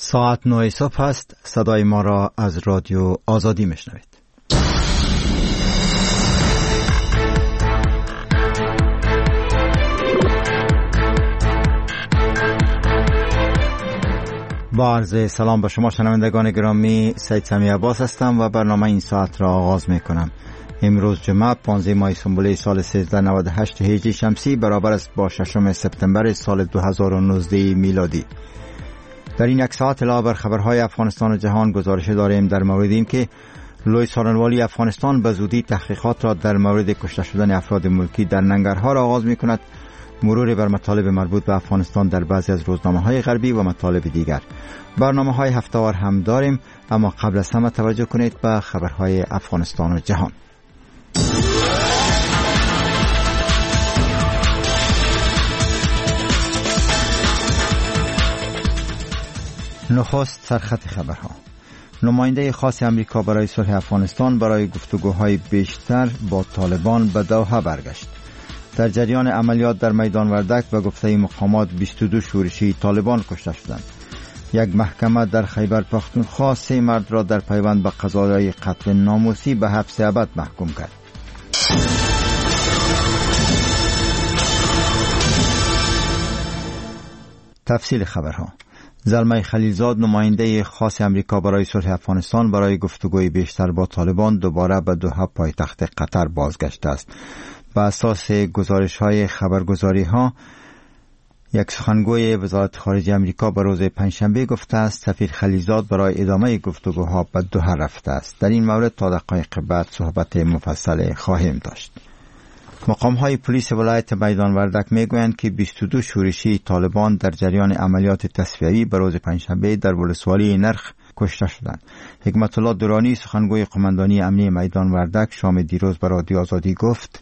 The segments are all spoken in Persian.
ساعت 9 صبح است. صدای ما را از رادیو آزادی میشنوید. با عرض سلام به شما شنوندگان گرامی، سید سمی عباس هستم و برنامه این ساعت را آغاز می کنم. امروز جمعه 15 ماه سنبله سال 1398 هجری شمسی برابر است با 6 سپتامبر سال 2019 میلادی. در این یک ساعت علاوه بر خبرهای افغانستان و جهان گزارش داریم در مورد این که لوی سارنوالی افغانستان به زودی تحقیقات را در مورد کشته شدن افراد ملکی در ننگرهار آغاز می کند، مرور بر مطالب مربوط به افغانستان در بعضی از روزنامه‌های غربی و مطالب دیگر. برنامه‌های هفته‌وار هم داریم، اما قبل از همه توجه کنید به خبرهای افغانستان و جهان. نخست سرخط خبرها. نماینده خاص امریکا برای صلح افغانستان برای گفتگوهای بیشتر با طالبان به دوحه برگشت. در جریان عملیات در میدان وردک به گفته مقامات 22 شورشی طالبان کشته شدند. یک محکمه در خیبر پختونخوا 3 مرد را در پیوند به قضایای قتل ناموسی به حبس ابد محکوم کرد. تفصیل خبرها. زلمه خلیلزاد نماینده خاص امریکا برای صلح افغانستان برای گفتگوی بیشتر با طالبان دوباره به دوحه پایتخت قطر بازگشته است. بر اساس گزارش‌های خبرگزاری‌ها، یک سخنگوی وزارت خارجه امریکا به روز پنجشنبه گفته است سفیر خلیلزاد برای ادامه گفتگوها به دوحه رفته است. در این مورد تا دقایق بعد صحبت مفصل خواهیم داشت. مقام‌های پلیس ولایت میدان وردک میگویند که 22 شورشی طالبان در جریان عملیات تصفیه‌ای به روز پنجشنبه در ولسوالی نرخ کشته شدند. حکمت الله درانی سخنگوی قماندانی امنیه میدان وردک شام دیروز به رادیو آزادی گفت: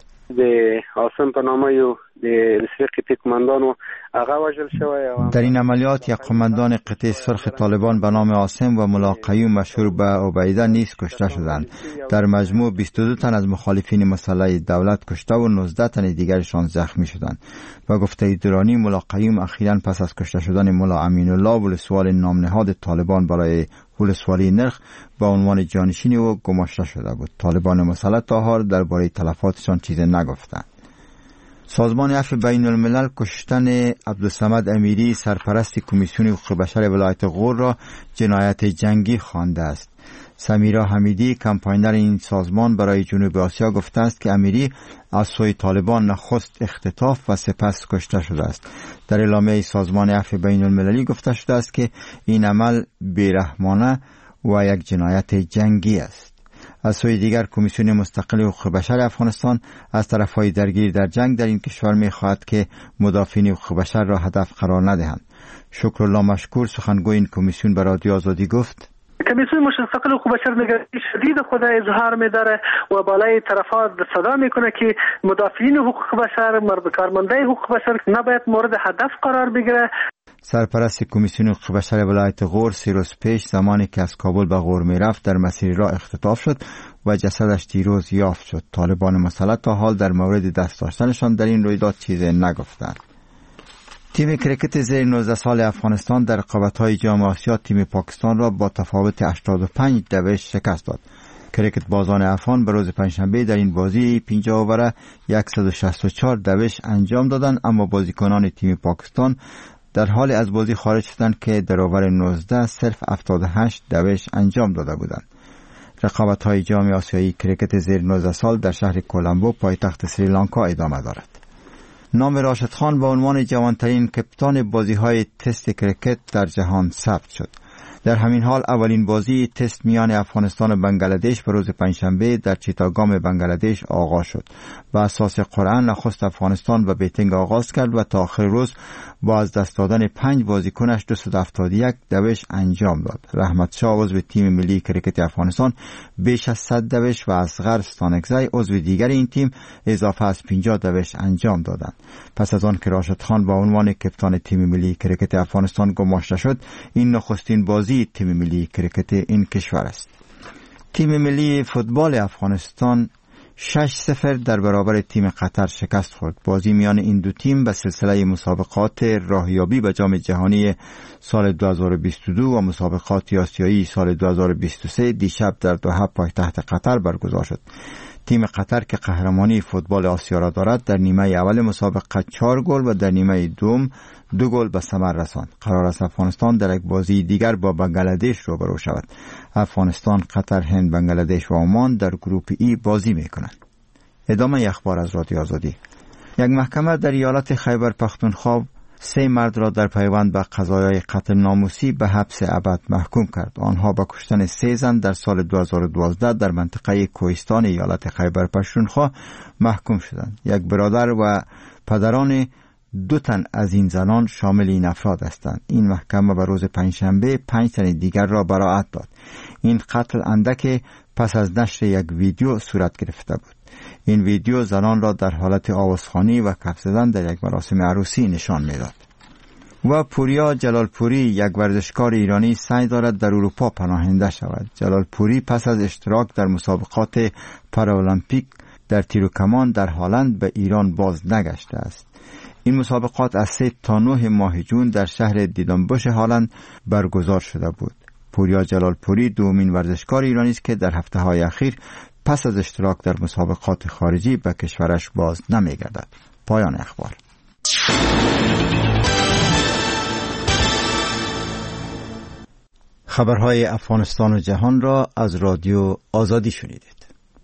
در این عملیات یک قماندان قطع سرخ طالبان به نام عاصم و ملا قیوم مشهور به عبیده نیز کشته شدند. در مجموع 22 تن از مخالفین مسلح دولت کشته و 19 تن دیگرشان زخمی شدند. و گفته درانی ملا قیوم اخیراً پس از کشته شدن ملا امین الله ولسوال نامنهاد طالبان برای ولسوالی نرخ با عنوان جانشین او گماشته شده بود. طالبان مسلح تا حال درباره تلفاتشان چیزی نگفتند. سازمان عفو بین الملل کشتن عبدالصمد امیری سرپرست کمیسیون حقوق بشر ولایت غور را جنایت جنگی خوانده است. سمیرا حمیدی کمپاینر این سازمان برای جنوب آسیا گفته است که امیری از سوی طالبان نخست اختطاف و سپس کشته شده است. در اعلامیه سازمان عفو بین المللی گفته شده است که این عمل بیرحمانه و یک جنایت جنگی است. از سوی دیگر کمیسیون مستقل حقوق بشر افغانستان از طرفهای درگیر در جنگ در این کشور می‌خواهد که مدافعین حقوق بشر را هدف قرار ندهند. شکرالله مشکور سخنگوی این کمیسیون به رادیو آزادی گفت: کمیسیون مستقل حقوق بشر نگرانی شدید خود اظهار می‌داره و بالای طرفات صدا میکنه که مدافعین حقوق بشر، کارمندای حقوق بشر نباید مورد هدف قرار بگیره. سرپرست کمیسیون حقوق بشر ولایت غور 3 روز پیش زمانی که از کابل به غور میرفت در مسیر راه اختطاف شد و جسدش دیروز یافت شد. طالبان مسلح تا حال در مورد دست داشتنشان در این رویداد چیزی نگفتند. تیم کرکت زیر 19 سال افغانستان در رقابت‌های جام آسیا تیم پاکستان را با تفاوت 85 دوش شکست داد. کرکت بازان افغان به روز پنجشنبه در این بازی 50 اوور 164 دوش انجام دادند، اما بازیکنان تیم پاکستان در حال از بازی خارج شدند که در اوور 19 صرف 78 دوش انجام داده بودند. رقابت‌های جام آسیایی کرکت زیر 19 سال در شهر کولمبو پایتخت سریلانکا ادامه دارد. نام راشد خان به عنوان جوانترین کپتان بازی‌های تست کرکت در جهان ثبت شد. در همین حال اولین بازی تست میان افغانستان و بنگلادش به روز پنجشنبه در چیتاگام بنگلادش آغاز شد. بر اساس قرعه نخست افغانستان به بیتینگ آغاز کرد و تا آخر روز با از دست دادن 5 بازیکنش 271 دوش انجام داد. رحمت شاه عضو تیم ملی کرکت افغانستان بیش از 100 دوش و اصغر ستانکزی عضو دیگر این تیم اضافه از 50 دوش انجام دادند. پس از آن که راشد خان با عنوان کپتان تیم ملی کرکت افغانستان گماشته شد، این نخستین بازی تیم ملی کرکت این کشور است. تیم ملی فوتبال افغانستان 6-0 در برابر تیم قطر شکست خورد. بازی میان این دو تیم به سلسله مسابقات راهیابی به جام جهانی سال 2022 و مسابقات آسیایی سال 2023 دیشب در دوحه پایتخت قطر برگزار شد. تیم قطر که قهرمانی فوتبال آسیا را دارد در نیمه اول مسابقه 4 گل و در نیمه دوم 2 گل به ثمر رساند. قرار است افغانستان در یک بازی دیگر با بنگلادش روبرو شود. افغانستان، قطر، هند، بنگلادش و عمان در گروپ ای بازی میکنند. ادامه اخبار از رادیو آزادی. یک محکمه در ایالت خیبر پختونخوا 3 مرد را در پیوند به قضایای قتل ناموسی به حبس ابد محکوم کرد. آنها به کشتن 3 زن در سال 2012 در منطقه کوهستان ایالت خیبر پختونخوا محکوم شدند. یک برادر و پدران 2 تن از این زنان شامل این افراد هستند. این محکمه به روز پنجشنبه 5 تن دیگر را براءت داد. این قتل اندک پس از نشر یک ویدیو صورت گرفته بود. این ویدیو زنان را در حالت آوازخوانی و کف زدن در یک مراسم عروسی نشان می‌داد. و پوریا جلالپوری، یک ورزشکار ایرانی، سعی دارد در اروپا پناهنده شود. جلالپوری پس از اشتراک در مسابقات پارالمپیک در تیر و کمان در هلند به ایران باز نگشته است. این مسابقات از 3 تا 9 ماه جون در شهر دیدنبوش هلند برگزار شده بود. پوریا جلالپوری دومین ورزشکار ایرانی است که در هفته‌های اخیر پس از اشتراک در مسابقات خارجی به کشورش باز نمی‌گردد. پایان اخبار. خبرهای افغانستان و جهان را از رادیو آزادی شنیدید.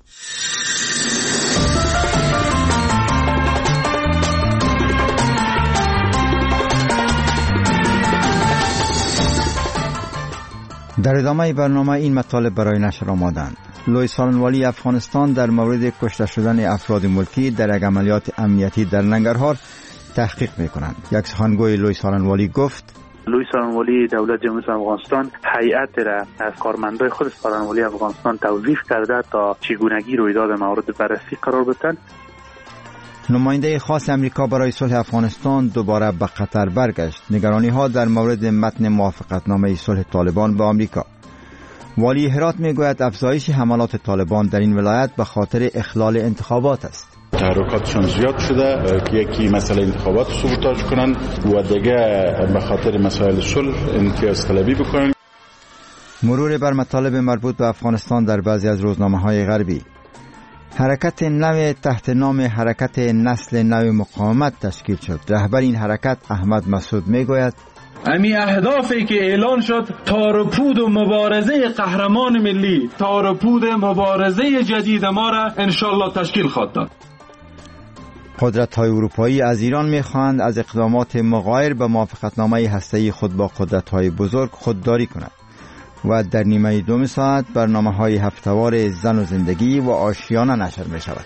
در ادامه برنامه این مطالب برای نشر آمادند. لوی سالنوالی افغانستان در مورد کشته شدن افراد ملکی در یک عملیات امنیتی در ننگرهار تحقیق می‌کنند. یک سخنگوی لوی سالنوالی گفت: لوی سالنوالی دولت جمهوری افغانستان هیئت را از کارمندای خود سالنوالی افغانستان توظیف کرده تا چگونگی رویداد مورد بررسی قرار بدهند. نماینده خاص امریکا برای صلح افغانستان دوباره به قطر برگشت. نگرانی‌ها در مورد متن موافقتنامه صلح طالبان با آمریکا. والی هرات میگوید افزایش حملات طالبان در این ولایت به خاطر اخلال انتخابات است. تحرکاتشون زیاد شده که یکی مسئله انتخابات رو سابوتاژ کنن و دیگه به خاطر مسائل صلح امتیاز طلبی بکنن. مرور بر مطالب مربوط به افغانستان در بعضی از روزنامه‌های غربی. حرکت نو تحت نام حرکت نسل نو مقاومت تشکیل شد. رهبر این حرکت احمد مسعود میگوید: امی اهدافی که اعلان شد تارپود و مبارزه قهرمان ملی، تارپود مبارزه جدید ما را انشالله تشکیل خواهد داد. قدرت‌های اروپایی از ایران می‌خواهند از اقدامات مغایر به موافقتنامه هسته‌ای خود با قدرت‌های بزرگ خودداری کند. و در نیمه دوم ساعت برنامه‌های هفته‌وار زن و زندگی و آشیانه نشر می‌شود.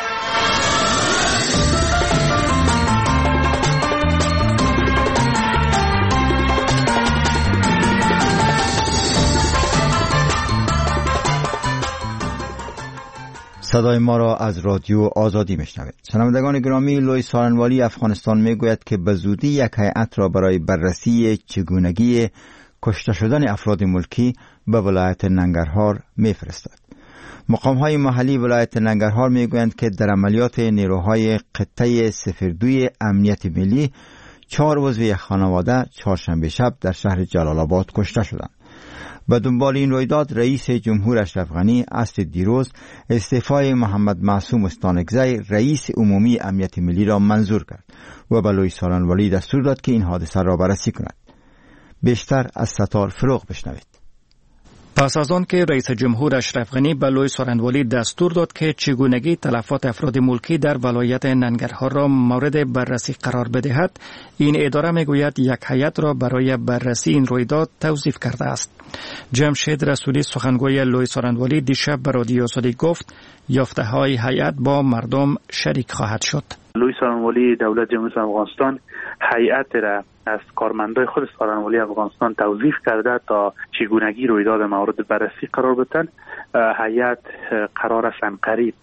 صدای ما را از رادیو آزادی میشنوید. شنوندگان گرامی، لوی سالنوالی افغانستان میگوید که به زودی یک هیئت را برای بررسی چگونگی کشته شدن افراد ملکی به ولایت ننگرهار میفرستد. مقام‌های محلی ولایت ننگرهار میگویند که در عملیات نیروهای قطعه 02 امنیت ملی 4 عضو یک خانواده چهارشنبه شب در شهر جلال آباد کشته شدند. به دنبال این رویداد رئیس جمهور اشرف غنی عصر دیروز استعفای محمد معصوم استانکزی رئیس عمومی امنیت ملی را منظور کرد و به لوی سالنوالی دستور داد که این حادثه را بررسی کند. بیشتر از ستار فروغ بشنوید. پس از آن که رئیس جمهور اشرف غنی به لوی سالنوالی دستور داد که چگونگی تلفات افراد ملکی در ولایت ننگرهار را مورد بررسی قرار بدهد، این اداره میگوید یک هیئت را برای بررسی این رویداد توظیف کرده است. جمشید رسولی سخنگوی لوی سالنوالی دیشب به رادیو آزادی گفت یافته‌های هیئت با مردم شریک خواهد شد. لوی سالنوالی دولت جمهوری افغانستان هیئت را از کارمندای خود سالنوالی افغانستان توظیف کرده تا چگونگی رویداد مورد بررسی قرار بدهند. هیئت قرار است قریب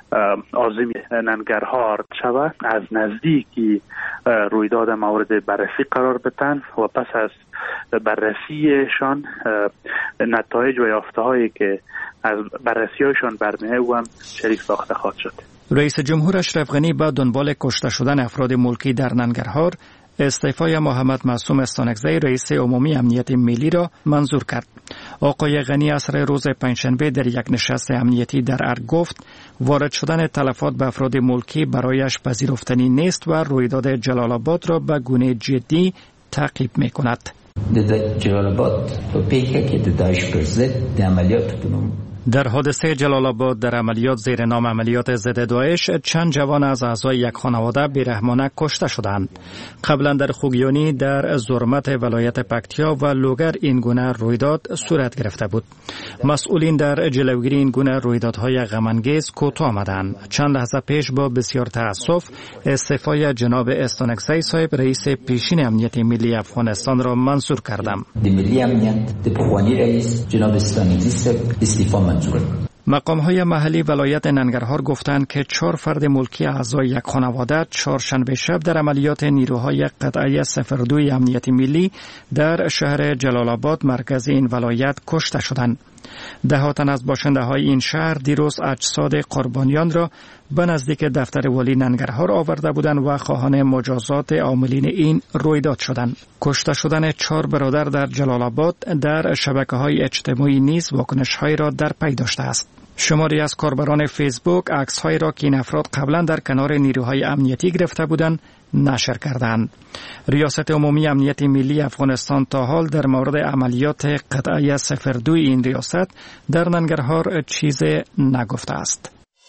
عازم ننگرهار شود، از نزدیکی رویداد مورد بررسی قرار بتن و پس از بررسیشان نتایج و یافته‌هایی که از بررسی‌هایشان برمی‌آید و هم شریک ساخته خواهد شد. رئیس جمهور اشرف غنی با دنبال کشته شدن افراد ملکی در ننگرهار استعفای محمد معصوم استانکزی رئیس عمومی امنیت ملی را منظور کرد. آقای غنی عصر روز پنجشنبه در یک نشست امنیتی در ارگ گفت وارد شدن تلفات به افراد ملکی برایش پذیرفتنی نیست و رویداد جلال آباد را به گونه جدی تعقیب می کند. جلال آباد و پیکه که داعش پرزد عملیات کنم. در حادثه جلال آباد در عملیات زیر نام عملیات ضد داعش چند جوان از اعضای یک خانواده بیرحمانه کشته شدند. قبلا در خوگیانی در زرمت ولایت پکتیا و لوگر این گونه رویداد صورت گرفته بود. مسئولین در جلوگیری این گونه رویدادهای غم‌انگیز کوتاه آمدند. چند لحظه پیش با بسیار تأسف استعفای جناب استانکزی صاحب رئیس پیشین امنیت ملی افغانستان را منظور کردم. ملی امنیت پخوانی رئیس جناب استانکزی صاحب استعفا مقام‌های محلی ولایت ننگرهار گفتند که 4 فرد ملکی اعضای یک خانواده چهارشنبه شب در عملیات نیروهای قطعه 02 امنیت ملی در شهر جلال آباد مرکز این ولایت کشته شدند. دهات تن از باشنده‌های این شهر دیروز اجساد قربانیان را به نزدیک دفتر والی ننگرهار آورده بودند و خواهان مجازات عاملین این رویداد شدند. کشته شدن 4 برادر در جلال آباد در شبکه‌های اجتماعی نیز واکنش‌هایی را در پی داشته است. شماری از کاربران فیسبوک عکس‌هایی را که این افراد قبلا در کنار نیروهای امنیتی گرفته بودند نشر کردند. ریاست عمومی امنیت ملی افغانستان تا حال در مورد عملیات قطعه 02 این ریاست در ننگرهار چیز نگفته است.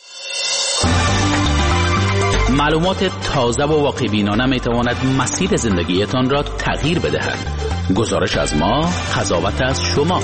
معلومات تازه و واقع‌بینانه می‌تواند مسیر زندگیتان را تغییر بدهد. گزارش از ما، قضاوت از شما.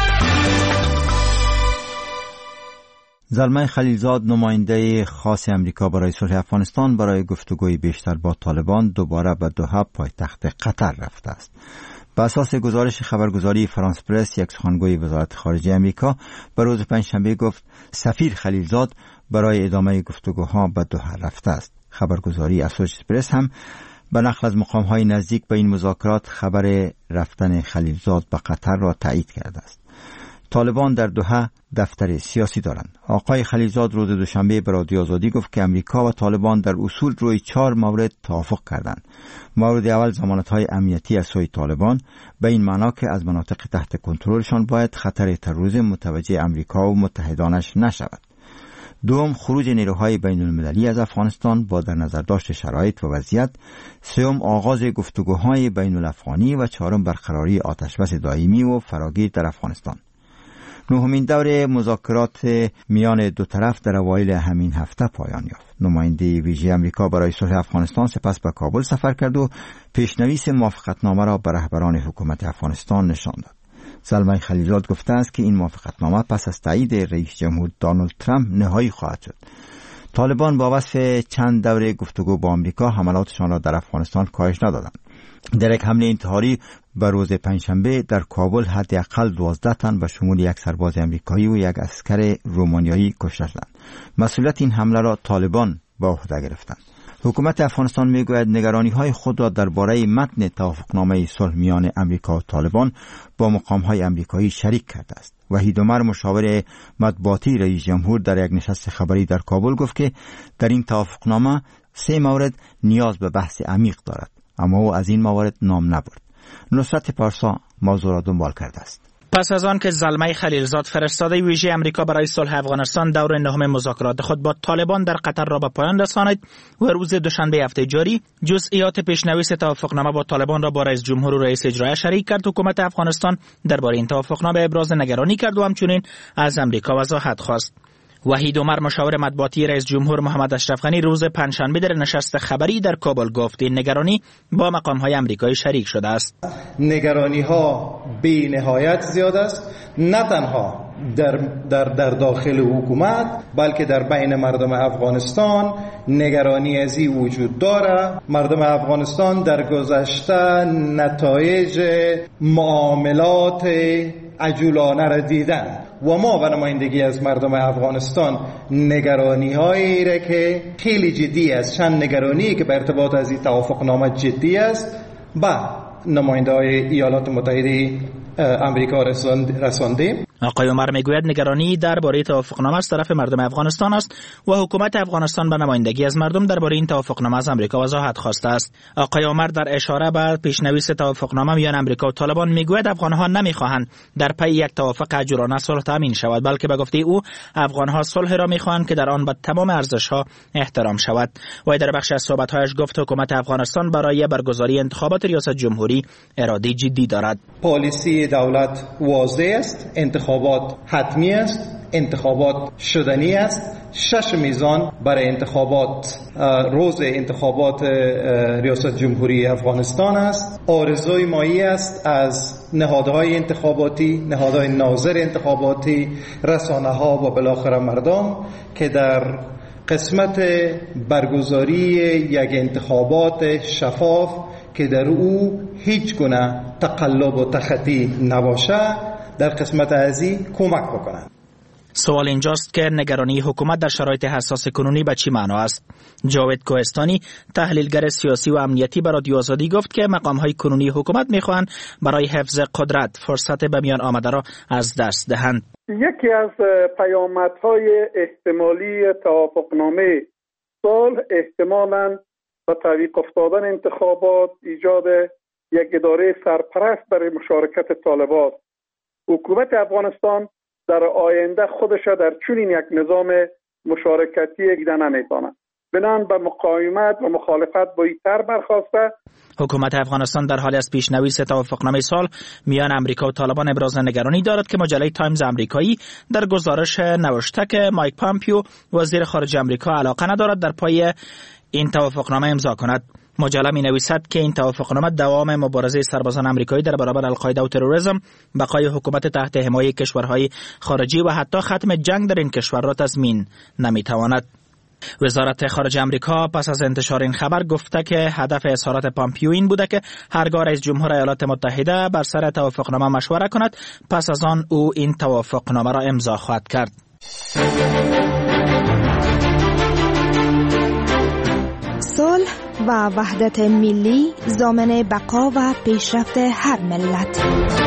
زلمه خلیلزاد نماینده خاص امریکا برای صلح افغانستان برای گفتگوی بیشتر با طالبان دوباره به دوحه پایتخت قطر رفته است. بر اساس گزارش خبرگزاری فرانس پرس، یک سخنگوی وزارت خارجه امریکا به روز پنجشنبه گفت سفیر خلیلزاد برای ادامه گفتگوها به دوحه رفته است. خبرگزاری اسوسییتد پرس هم به نقل از مقام‌های نزدیک به این مذاکرات خبر رفتن خلیلزاد به قطر را تایید کرده است. طالبان در دوحه دفتر سیاسی دارند. آقای خلیلزاد روز دوشنبه به رادیو آزادی گفت که امریکا و طالبان در اصول روی 4 مورد توافق کردند. مورد اول ضمانت‌های امنیتی از سوی طالبان به این معنا که از مناطق تحت کنترلشان باید خطر تروریسم متوجه امریکا و متحدانش نشود. دوم، خروج نیروهای بین المللی از افغانستان با در نظر داشت شرایط و وضعیت. سوم، آغاز گفتگوهای بین الافغانی و چهارم، برقراری آتشبس دائمی و فراگیر در افغانستان. نهمین دور مذاکرات میان دو طرف در اوایل همین هفته پایان یافت. نماینده ویژه امریکا برای صلح افغانستان سپس به کابل سفر کرد و پیشنویس موافقتنامه را به رهبران حکومت افغانستان نشان داد. زلمه خلیلزاد گفته است که این موافقتنامه پس از تایید رئیس جمهور دونالد ترامپ نهایی خواهد شد. طالبان با وصف چند دوره گفتگو با امریکا حملاتشان را در افغانستان کاهش ندادند. در یک حمله انتحاری به روز پنجشنبه در کابل حداقل 12 تن به شمول یک سرباز امریکایی و یک عسکر رومانیایی کشته شدند. مسئولیت این حمله را طالبان به عهده گرفتند. حکومت افغانستان میگوید نگرانی‌های خود را درباره متن توافقنامه صلح میان امریکا و طالبان با مقام‌های امریکایی شریک کرده است. وحید عمر، مشاور مطبوعاتی رئیس جمهور، در یک نشست خبری در کابل گفت که در این توافقنامه 3 مورد نیاز به بحث عمیق دارد، اما او از این موارد نام نبرد. نصرت پارسا موضوع را دنبال کرده است. پس از آن که زلمه خلیلزاد فرستاده ویژه امریکا برای صلح افغانستان دور نهم مذاکرات خود با طالبان در قطر را به پایان رساند و روز دوشنبه هفته جاری جزئیات پیشنویس توافقنامه با طالبان را با رئیس جمهور و رئیس اجرایی شریک کرد، حکومت افغانستان درباره این توافقنامه ابراز نگرانی کرد و همچنین از امریکا وضاحت خواست. وحید عمر، مشاور مطبوعاتی رئیس جمهور محمد اشرف غنی، روز پنجشنبه در نشست خبری در کابل گفت این نگرانی با مقام‌های آمریکایی شریک شده است. نگرانی‌ها بی نهایت زیاد است، نه تنها در داخل حکومت بلکه در بین مردم افغانستان نگرانی از این وجود داره. مردم افغانستان در گذشته نتایج معاملات عجولانه را دیدن و ما به نمایندگی از مردم افغانستان نگرانی هایی را که خیلی جدی است، چند نگرانی که به ارتباط از این توافقنامه جدی است با نماینده های ایالات متحده امریکا رساندیم. آقای عمر میگوید نگرانی درباره توافقنامه از طرف مردم افغانستان است و حکومت افغانستان به نمایندگی از مردم درباره این توافقنامه از امریکا وضاحت خواسته است. آقای عمر در اشاره به پیشنویس توافقنامه میان امریکا و طالبان میگوید افغانها نمیخواهند در پی یک توافق عجولانه صلح تامین شود، بلکه به گفته او افغانها صلح را میخواهند که در آن به تمام ارزش‌ها احترام شود. و در بخش از صحبت‌هایش گفت حکومت افغانستان برای برگزاری انتخابات ریاست جمهوری اراده جدی دارد. پالیسی دولت واضح است، انتخابات حتمی است، انتخابات شدنی است. 6 میزان برای انتخابات، روز انتخابات ریاست جمهوری افغانستان است. آرزوی مایی است از نهادهای انتخاباتی، نهادهای ناظر انتخاباتی، رسانه‌ها و بالاخره مردم که در قسمت برگزاری یک انتخابات شفاف که در او هیچ گونه تقلب و تخطی نباشه در قسمت ازی کمک بکنند. سوال اینجاست که نگرانی حکومت در شرایط حساس کنونی به چی معنا است؟ جاوید کوهستانی تحلیلگر سیاسی و امنیتی به رادیو آزادی گفت که مقام‌های کنونی حکومت می‌خواهند برای حفظ قدرت فرصت به میان آمده را از دست دهند. یکی از پیامدهای احتمالی توافقنامه صلح احتمالاً با تعویق افتادن انتخابات، ایجاد یک اداره سرپرست برای مشارکت طالبان. حکومت افغانستان در آینده خودش در چنین یک نظام مشارکتی دیده نمی‌تواند. بنابراین به مقاومت و مخالفت با این طرح برخاسته. حکومت افغانستان در حال از پیشنویس توافقنامه صلح میان امریکا و طالبان ابراز نگرانی دارد که مجله تایمز امریکایی در گزارش نوشته که مایک پامپیو وزیر خارجه امریکا علاقه ندارد در پای این توافقنامه امضا کند. مجله می نویسد که این توافقنامه دوام مبارزه سربازان امریکایی در برابر القاعده و تروریسم، بقای حکومت تحت حمایه کشورهای خارجی و حتی ختم جنگ در این کشور را تضمین نمی تواند. وزارت خارجه امریکا پس از انتشار این خبر گفته که هدف اظهارات پامپیو این بوده که هرگاه رئیس جمهور ایالات متحده بر سر توافقنامه مشوره کند، پس از آن او این توافقنامه را امضا خواهد کرد. صلح و وحدت ملی ضامن بقا و پیشرفت هر ملت.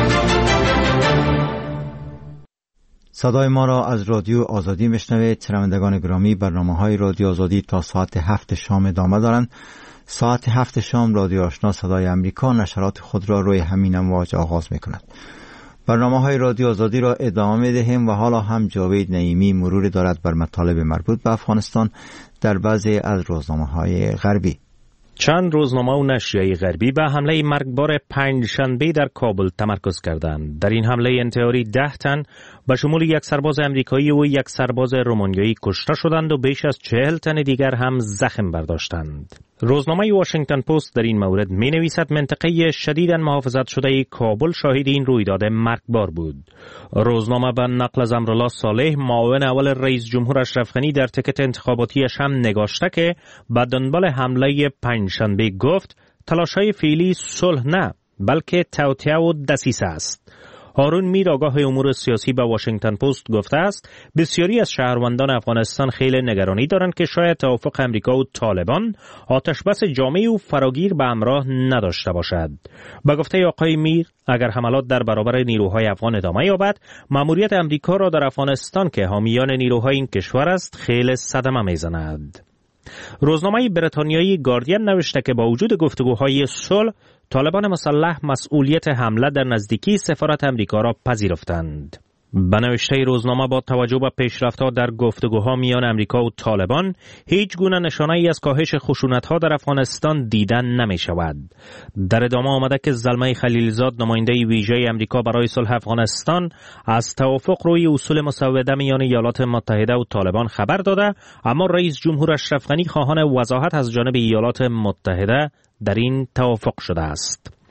صدای ما را از رادیو آزادی میشنوید. شنوندگان گرامی، برنامه‌های رادیو آزادی تا ساعت 7 شام ادامه دارند. ساعت 7 شام رادیو آشنا صدای امریکا نشرات خود را روی همین امواج آغاز می‌کند. برنامه‌های رادیو آزادی را ادامه می‌دهیم و حالا هم جاوید نعیمی مرور دارد بر مطالب مربوط به افغانستان در بعضی از روزنامه‌های غربی. چند روزنامه و نشریه غربی به حمله مرگبار پنجشنبه در کابل تمرکز کردند. در این حمله انتحاری 10 تن به شمول یک سرباز امریکایی و یک سرباز رومانیایی کشته شدند و بیش از 40 تن دیگر هم زخم برداشتند. روزنامه واشنگتن پست در این مورد می نویسد منطقه شدیداً محافظت شده کابل شاهد این رویداد مرگبار بود. روزنامه به نقل از امرالله صالح معاون اول رئیس جمهور اشرف غنی در تکت انتخاباتیش هم نگاشته که به دنبال حمله پنجشنبه گفت تلاش‌های فعلی صلح نه بلکه توطئه و دسیسه است. هارون میر آگاه امور سیاسی به واشنگتن پست گفته است بسیاری از شهروندان افغانستان خیلی نگرانی دارند که شاید توافق امریکا و طالبان آتشبس جامع و فراگیر به همراه نداشته باشد. به گفته آقای میر اگر حملات در برابر نیروهای افغان ادامه یابد، مأموریت امریکا را در افغانستان که حامیان نیروهای این کشور است خیلی صدمه میزند. روزنامه بریتانیایی گاردین نوشته که با وجود گفتگوهای صلح طالبان مسلح مسئولیت حمله در نزدیکی سفارت امریکا را پذیرفتند. به نوشته روزنامه با توجه به پیشرفت‌ها در گفتگوها میان امریکا و طالبان هیچ گونه نشانه‌ای از کاهش خشونت‌ها در افغانستان دیدن نمی‌شود. در ادامه آمده که زلمه خلیلزاد نماینده ویژه امریکا برای صلح افغانستان از توافق روی اصول مسوده میان ایالات متحده و طالبان خبر داده، اما رئیس جمهور اشرف غنی خواهان وضاحت از جانب ایالات متحده در این توافق شده است.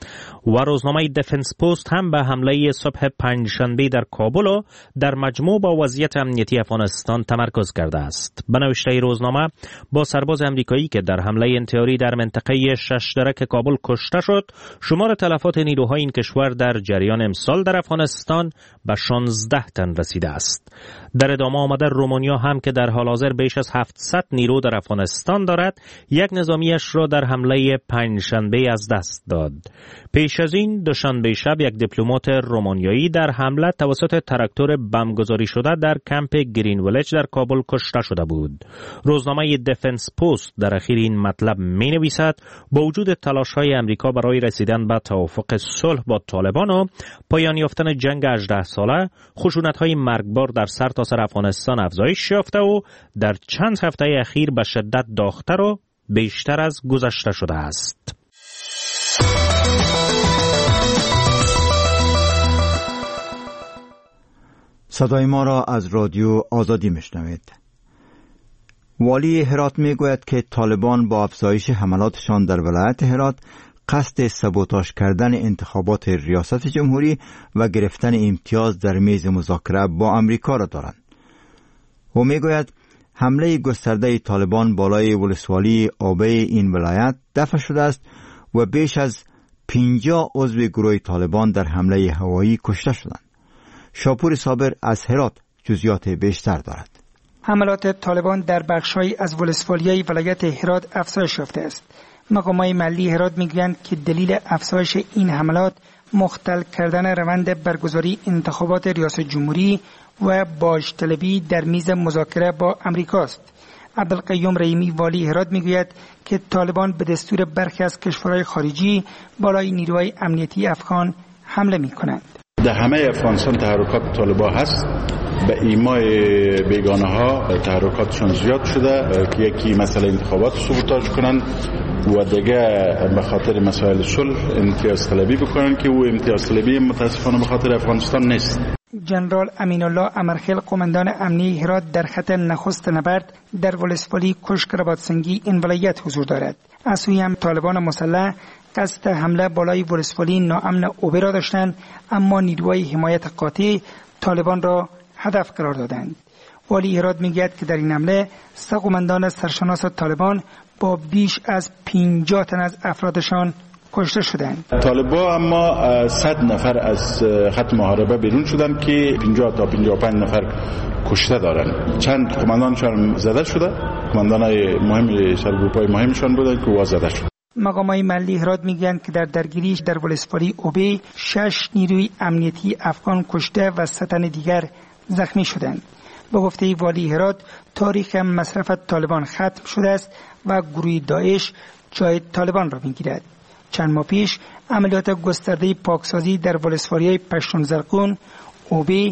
و روزنامه دفنس پست هم به حمله صبح پنجشنبه در کابل و در مجموع با وضعیت امنیتی افغانستان تمرکز کرده است. به نوشته روزنامه با سرباز امریکایی که در حمله انتحاری در منطقه ششدرک کابل کشته شد، شمار تلفات نیروهای این کشور در جریان امسال در افغانستان به 16 تن رسیده است. در ادامه آمده رومانیا هم که در حال حاضر بیش از 700 نیرو در افغانستان دارد، یک نظامیش را در حمله پنجشنبه از دست داد. پیش از این دوشنبه شب یک دیپلمات رومانیایی در حمله توسط تراکتور بمبگذاری شده در کمپ گرین ویلج در کابل کشته شده بود. روزنامه دفنس پست در اخیر این مطلب می نویسد با وجود تلاش‌های امریکا برای رسیدن به توافق صلح با طالبان و پایان یافتن جنگ 18 ساله، خشونت‌های مرگبار در سرتاسر افغانستان افزایش یافته و در چند هفته اخیر به شدت داغ‌تر و بیشتر از گذشته شده است. صدای ما را از رادیو آزادی میشنوید. والی هرات میگوید که طالبان با افزایش حملاتشان در ولایت هرات قصد سابوتاژ کردن انتخابات ریاست جمهوری و گرفتن امتیاز در میز مذاکره با امریکا را دارند. او میگوید حمله گسترده طالبان بالای ولسوالی آبی این ولایت دفع شده است و بیش از 50 عضو گروه طالبان در حمله هوایی کشته شدند. شاپور صابر از هرات جزئیات بیشتر دارد. حملات طالبان در بخش‌های از ولسوالی ولایت هرات افزایش یافته است. مقامات محلی هرات میگویند که دلیل افزایش این حملات مختل کردن روند برگزاری انتخابات ریاست جمهوری و باج طلبی در میز مذاکره با امریکاست. عبدالقیوم رحیمی والی هرات میگوید که طالبان به دستور برخی از کشورهای خارجی بالای نیروهای امنیتی افغان حمله میکنند. در همه افغانستان تحرکات طالبان هست. به ایمای بیگانه ها تحرکاتشون زیاد شده که یکی مسئله انتخابات سابوتاژ کنن و دیگه به خاطر مسائل صلح امتیاز طلبی بکنن که او امتیاز طلبی متاسفانه به خاطر افغانستان نیست. جنرال امین الله امرخیل قماندان امنی هرات در خط نخست نبرد در ولسوالی کشک رباطسنگی این ولایت حضور دارد. از سوی هم طالبان مسلح قصد حمله بالای ولسوالی ناامن اوبه را داشتند، اما نیروهای حمایت قاطع طالبان را هدف قرار دادند. والی هرات میگوید که در این حمله 3 قماندان سرشناس طالبان با بیش از 50 تن از افرادشان کشته شدند. طالبان اما 100 نفر از خط محاربه بیرون شدند که 50 تا 55 نفر کشته دارند. چند قماندانشان زده شده، قماندانای مهم سرگروپ‌های مهمشان بودند که زده شد. مقامات محلی هرات میگویند که در درگیری در ولسوالی اوبه 6 نیروی امنیتی افغان کشته و 3 تن دیگر زخمی شدند. با گفته والی هرات تاریخ مصرف طالبان ختم شده است و گروه داعش جای طالبان را میگیرد. چند ماه پیش عملیات گسترده پاکسازی در ولسوالی‌های پشتون زرقون، اوبه،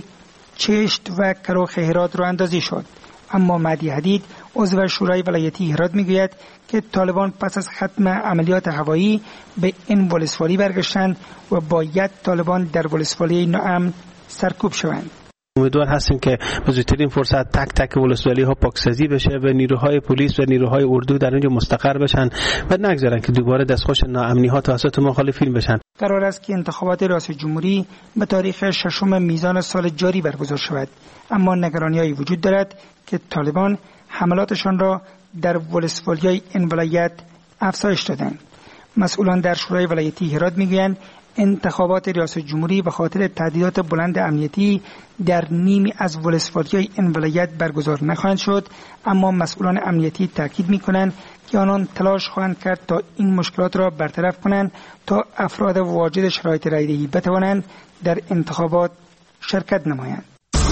چشت و کروخ هرات را اندازی شد. اما مهدی حدید عضو شورای ولایتی هرات میگوید که طالبان پس از ختم عملیات هوایی به این ولسوالی برگشتند و باید طالبان در ولسوالی ناامن سرکوب شوند. امیدوار هستیم که به زودترین فرصت تک تک ولسوالی ها پاکسازی بشه و نیروهای پلیس و نیروهای اردو در اونجا مستقر بشن و نگذارن که دوباره دستخوش ناامنی ها توسط مخالفین بشن. قرار است که انتخابات ریاست جمهوری به تاریخ 6 میزان سال جاری برگزار شود، اما نگرانی‌هایی وجود دارد که طالبان حملاتشان را در ولسوالی‌های این ولایت افزایش دادند. مسئولان در شورای ولایتی هرات میگویند انتخابات ریاست جمهوری به خاطر تهدیدات بلند امنیتی در نیمی از ولسوالی‌های این ولایت برگزار نخواهند شد، اما مسئولان امنیتی تاکید می‌کنند که آنان تلاش خواهند کرد تا این مشکلات را برطرف کنند تا افراد واجد شرایط رایدهی بتوانند در انتخابات شرکت نمایند.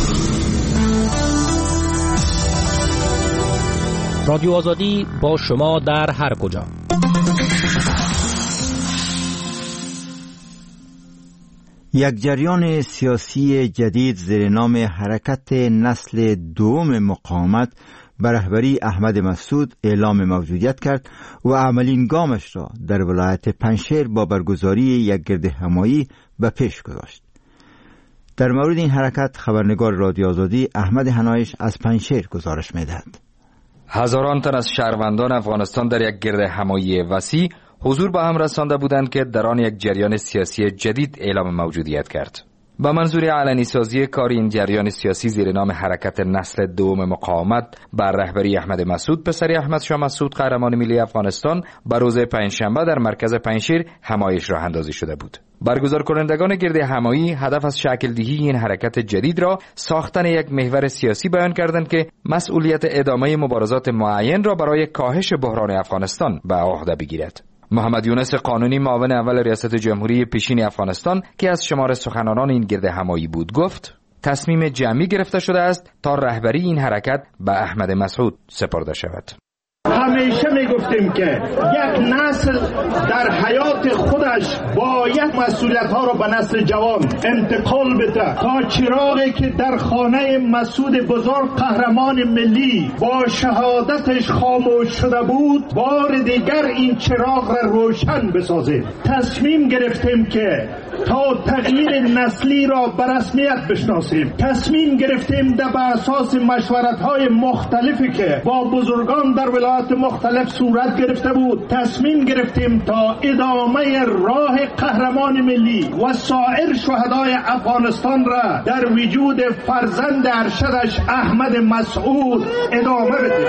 رادیو آزادی با شما در هر کجا. یک جریان سیاسی جدید زیر نام حرکت نسل دوم مقاومت به رهبری احمد مسعود اعلام موجودیت کرد و اولین گامش را در ولایت پنجشیر با برگزاری یک گرد همایی به پیش گذاشت. در مورد این حرکت خبرنگار رادیو آزادی احمد حنایش از پنجشیر گزارش می‌دهد. هزاران تن از شهروندان افغانستان در یک گرد همایی وسیع حضور به هم رسانده بودند که در آن یک جریان سیاسی جدید اعلام موجودیت کرد. با منظور علنی سازی کار این جریان سیاسی زیر نام حرکت نسل دوم مقاومت بر رهبری احمد مسعود پسر احمد شاه مسعود قهرمان ملی افغانستان به روز پنجشنبه در مرکز پنجشیر همایش راه اندازی شده بود. برگزار کنندگان گرد همایی هدف از شکل دهی این حرکت جدید را ساختن یک محور سیاسی بیان کردند که مسئولیت ادامه مبارزات معین را برای کاهش بحران افغانستان به عهده بگیرد. محمد یونس قانونی معاون اول ریاست جمهوری پیشین افغانستان که از شمار سخنانان این گرد همایی بود گفت تصمیم جمعی گرفته شده است تا رهبری این حرکت به احمد مسعود سپرده شود. همیشه میگفتیم که یک نسل در حیات خودش باید مسئولیت‌ها را به نسل جوان انتقال بده تا چراغی که در خانه مسعود بزرگ قهرمان ملی با شهادتش خاموش شده بود بار دیگر این چراغ را روشن بسازیم. تصمیم گرفتیم که تا تغییر نسلی را به رسمیت بشناسیم. تصمیم گرفتیم بر اساس مشورت‌های مختلفی که با بزرگان در ولایات مختلف صورت گرفته بود تصمیم گرفتیم تا ادامه راه قهرمان ملی و سایر شهدای افغانستان را در وجود فرزند ارشدش احمد مسعود ادامه بدیم.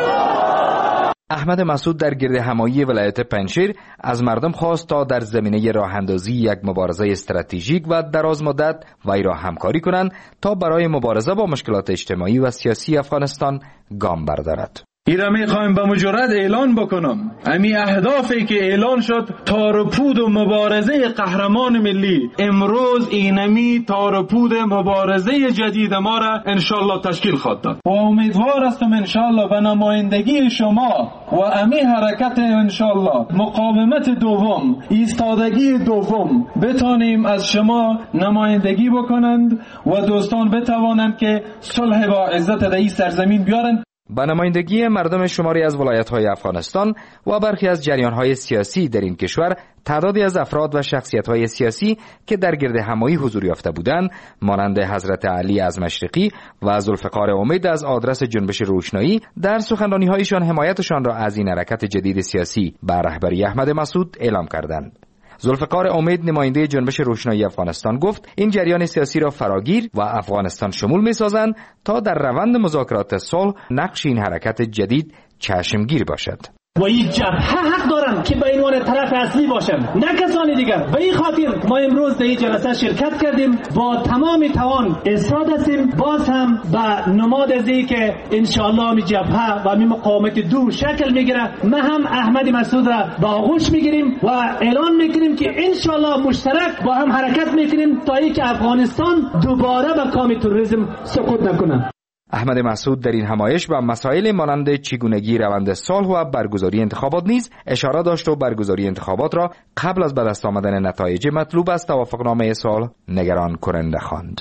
احمد مسعود در گرد همایی ولایت پنجشیر از مردم خواست تا در زمینه راه اندازی یک مبارزه استراتژیک و دراز مدت وی را همکاری کنند تا برای مبارزه با مشکلات اجتماعی و سیاسی افغانستان گام بردارد. ایرا میخوایم به مجرد اعلان بکنم امی اهدافی که اعلان شد تارپود و مبارزه قهرمان ملی امروز اینمی تارپود مبارزه جدید ما را انشالله تشکیل خواهد داد و امیدوار هستم انشالله به نمایندگی شما و امی حرکت انشالله مقاومت دوم ایستادگی دوم بتانیم از شما نمایندگی بکنند و دوستان بتوانند که صلح با عزت در این سرزمین بیارند. با نمایندگی مردم شماری از ولایت‌های افغانستان و برخی از جریان‌های سیاسی در این کشور تعدادی از افراد و شخصیت‌های سیاسی که در گرد همایی حضور یافته بودند مانند حضرت علی از مشرقی و ذوالفقار امید از آدرس جنبش روشنایی در سخنرانی‌هایشان حمایتشان را از این حرکت جدید سیاسی به رهبری احمد مسعود اعلام کردند. ذوالفقار امید نماینده جنبش روشنایی افغانستان گفت این جریان سیاسی را فراگیر و افغانستان شمول می‌سازند تا در روند مذاکرات صلح نقش این حرکت جدید چشمگیر باشد. و این جبهه حق دارن که به عنوان طرف اصلی باشن نه کسانی دیگر. به این خاطر ما امروز در این جلسه شرکت کردیم با تمام توان استاد هستیم باز هم به نماد از این که انشاءالله می جبهه و می مقاومت دو شکل میگیره. ما هم احمد مسعود را با آغوش میگیریم و اعلان میکنیم که انشاءالله مشترک با هم حرکت میکنیم تا اینکه افغانستان دوباره به کام تروریسم سقوط نکنه. احمد مسعود در این همایش به مسائل مانند چگونگی روند صلح و برگزاری انتخابات نیز اشاره داشت و برگزاری انتخابات را قبل از به دست آمدن نتایج مطلوب از توافقنامه صلح نگران کننده خواند.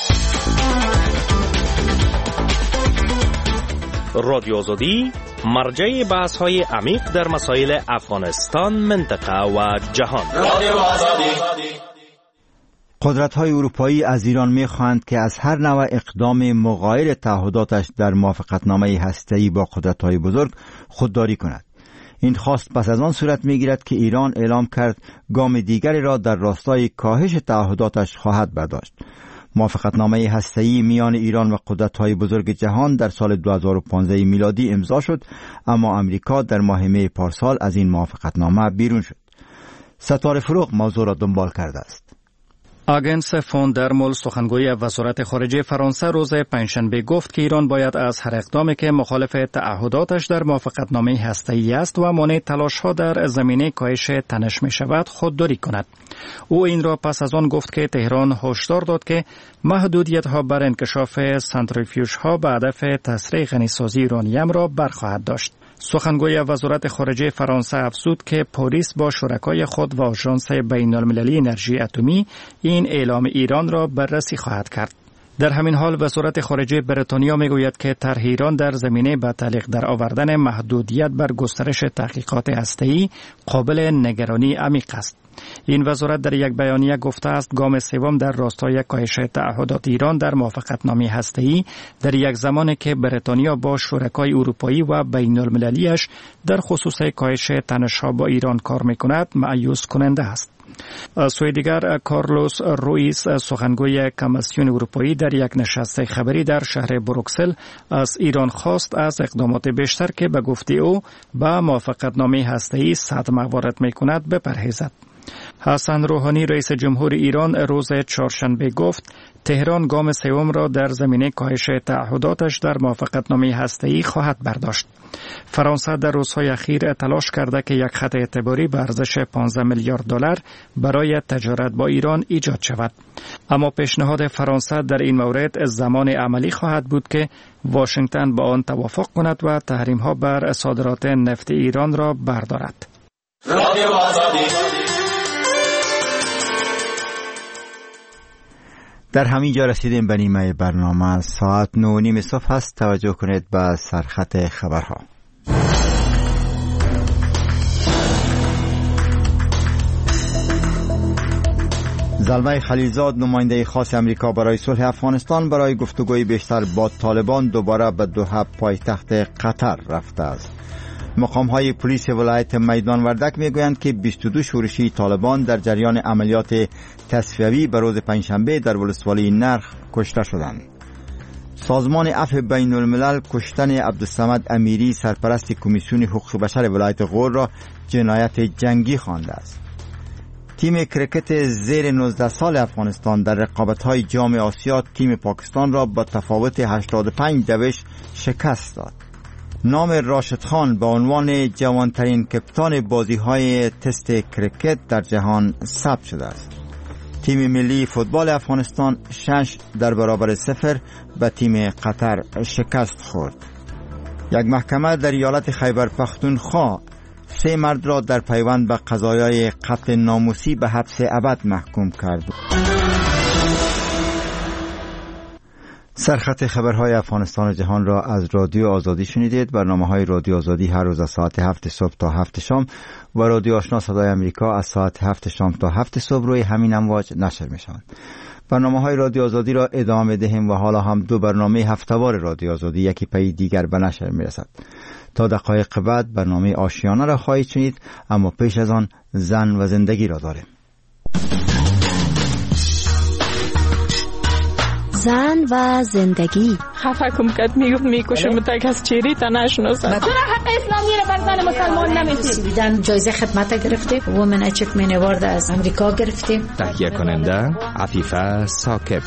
رادیو آزادی مرجع بحث‌های عمیق در مسائل افغانستان، منطقه و جهان. رادیو آزادی. قدرت‌های اروپایی از ایران می‌خواهند که از هر نوع اقدام مغایر تعهداتش در موافقتنامه هسته‌ای با قدرت‌های بزرگ خودداری کند. این خواست پس از آن صورت می‌گیرد که ایران اعلام کرد گام دیگری را در راستای کاهش تعهداتش خواهد برداشت. موافقتنامه هسته‌ای میان ایران و قدرت‌های بزرگ جهان در سال 2015 میلادی امضا شد، اما امریکا در ماه می پارسال از این موافقتنامه بیرون شد. ستاره فروغ موضوع را دنبال کرده است. آگنس فون درمول سخنگوی وزارت خارجه فرانسه روز پنجشنبه گفت که ایران باید از هر اقدامی که مخالف تعهداتش در موافقتنامه هسته‌ای است و مانع تلاش‌ها در زمینه کاهش تنش می‌شود خودداری کند. او این را پس از آن گفت که تهران هشدار داد که محدودیت‌ها بر انکشاف سانتریفیوژها به هدف تسریع غنیسازی یورانیم را برخواهد داشت. سخنگوی وزارت خارجه فرانسه افزود که پاریس با شرکای خود و آژانس بین‌المللی انرژی اتمی این اعلام ایران را بررسی خواهد کرد. در همین حال وزارت خارجه بریتانیا میگوید که طرح ایران در زمینه به تعلیق در آوردن محدودیت بر گسترش تحقیقات هسته‌ای قابل نگرانی عمیق است. این وزارت در یک بیانیه گفته است گام سوم در راستای کاهش تعهدات ایران در موافقتنامه هسته‌ای در یک زمانی که بریتانیا با شرکای اروپایی و بین المللیش در خصوص کاهش تنش‌ها با ایران کار می‌کند مایوس کننده است. از سوی دیگر کارلوس روئیس سخنگوی کمیسیون اروپایی در یک نشست خبری در شهر بروکسل از ایران خواست از اقدامات بیشتر که به گفته او به موافقتنامه هسته‌ای صدمه وارد می‌کند بپرهیزد. حسن روحانی رئیس جمهور ایران روز چهارشنبه گفت تهران گام سوم را در زمینه کاهش تعهداتش در موافقتنامه هسته‌ای خواهد برداشت. فرانسه در روزهای اخیر تلاش کرده که یک خط اعتباری به ارزش 15 میلیارد دلار برای تجارت با ایران ایجاد شود. اما پیشنهاد فرانسه در این مورد زمان عملی خواهد بود که واشنگتن با آن توافق کند و تحریم‌ها بر صادرات نفت ایران را بردارد. در همین جا رسیدیم به نیمه برنامه. ساعت 9:30 صبح هست. توجه کنید به سرخط خبرها. زلمه خلیلزاد نماینده خاص امریکا برای صلح افغانستان برای گفتگوی بیشتر با طالبان دوباره به دوحه پایتخت قطر رفته است. مقام‌های پلیس ولایت میدان وردک میگویند که 22 شورشی طالبان در جریان عملیات تصفیوی به روز پنجشنبه در ولسوالی نرخ کشته شدند. سازمان عفو بین الملل کشتن عبدالصمد امیری سرپرست کمیسیون حقوق بشر ولایت غور را جنایت جنگی خوانده است. تیم کرکت زیر 19 سال افغانستان در رقابت‌های جام آسیا تیم پاکستان را با تفاوت 85-20 شکست داد. نام راشد خان به عنوان جوانترین کپتان بازی‌های تست کرکت در جهان ثبت شده است. تیم ملی فوتبال افغانستان 6-0 به تیم قطر شکست خورد. یک محکمه در ایالت خیبر پختونخوا 3 مرد را در پیوند به قضایای قتل ناموسی به حبس ابد محکوم کرد. سرخط خبرهای افغانستان و جهان را از رادیو آزادی شنیدید. برنامه‌های رادیو آزادی هر روز از ساعت 7 صبح تا 7 شام و رادیو آشنا صدای امریکا از ساعت 7 شام تا 7 صبح روی همین امواج نشر می‌شوند. برنامه‌های رادیو آزادی را ادامه دهیم و حالا هم 2 برنامه هفته‌وار رادیو آزادی یکی پی دیگر به نشر می‌رسد. تا دقایق بعد برنامه آشیانه را خواهید شنید، اما پیش از آن زن و زندگی را داریم. زن و زندگی. خفه کم کد میکشم تا از چیری تا نشناسم. چرا حق اسلامی رو بر زن مسلمان نمیدید؟ دیدن جایزه خدمت گرفتیم. وومن اچیومنت اوارد از امریکا گرفتیم. تهیه کننده عفیفه ثاقب.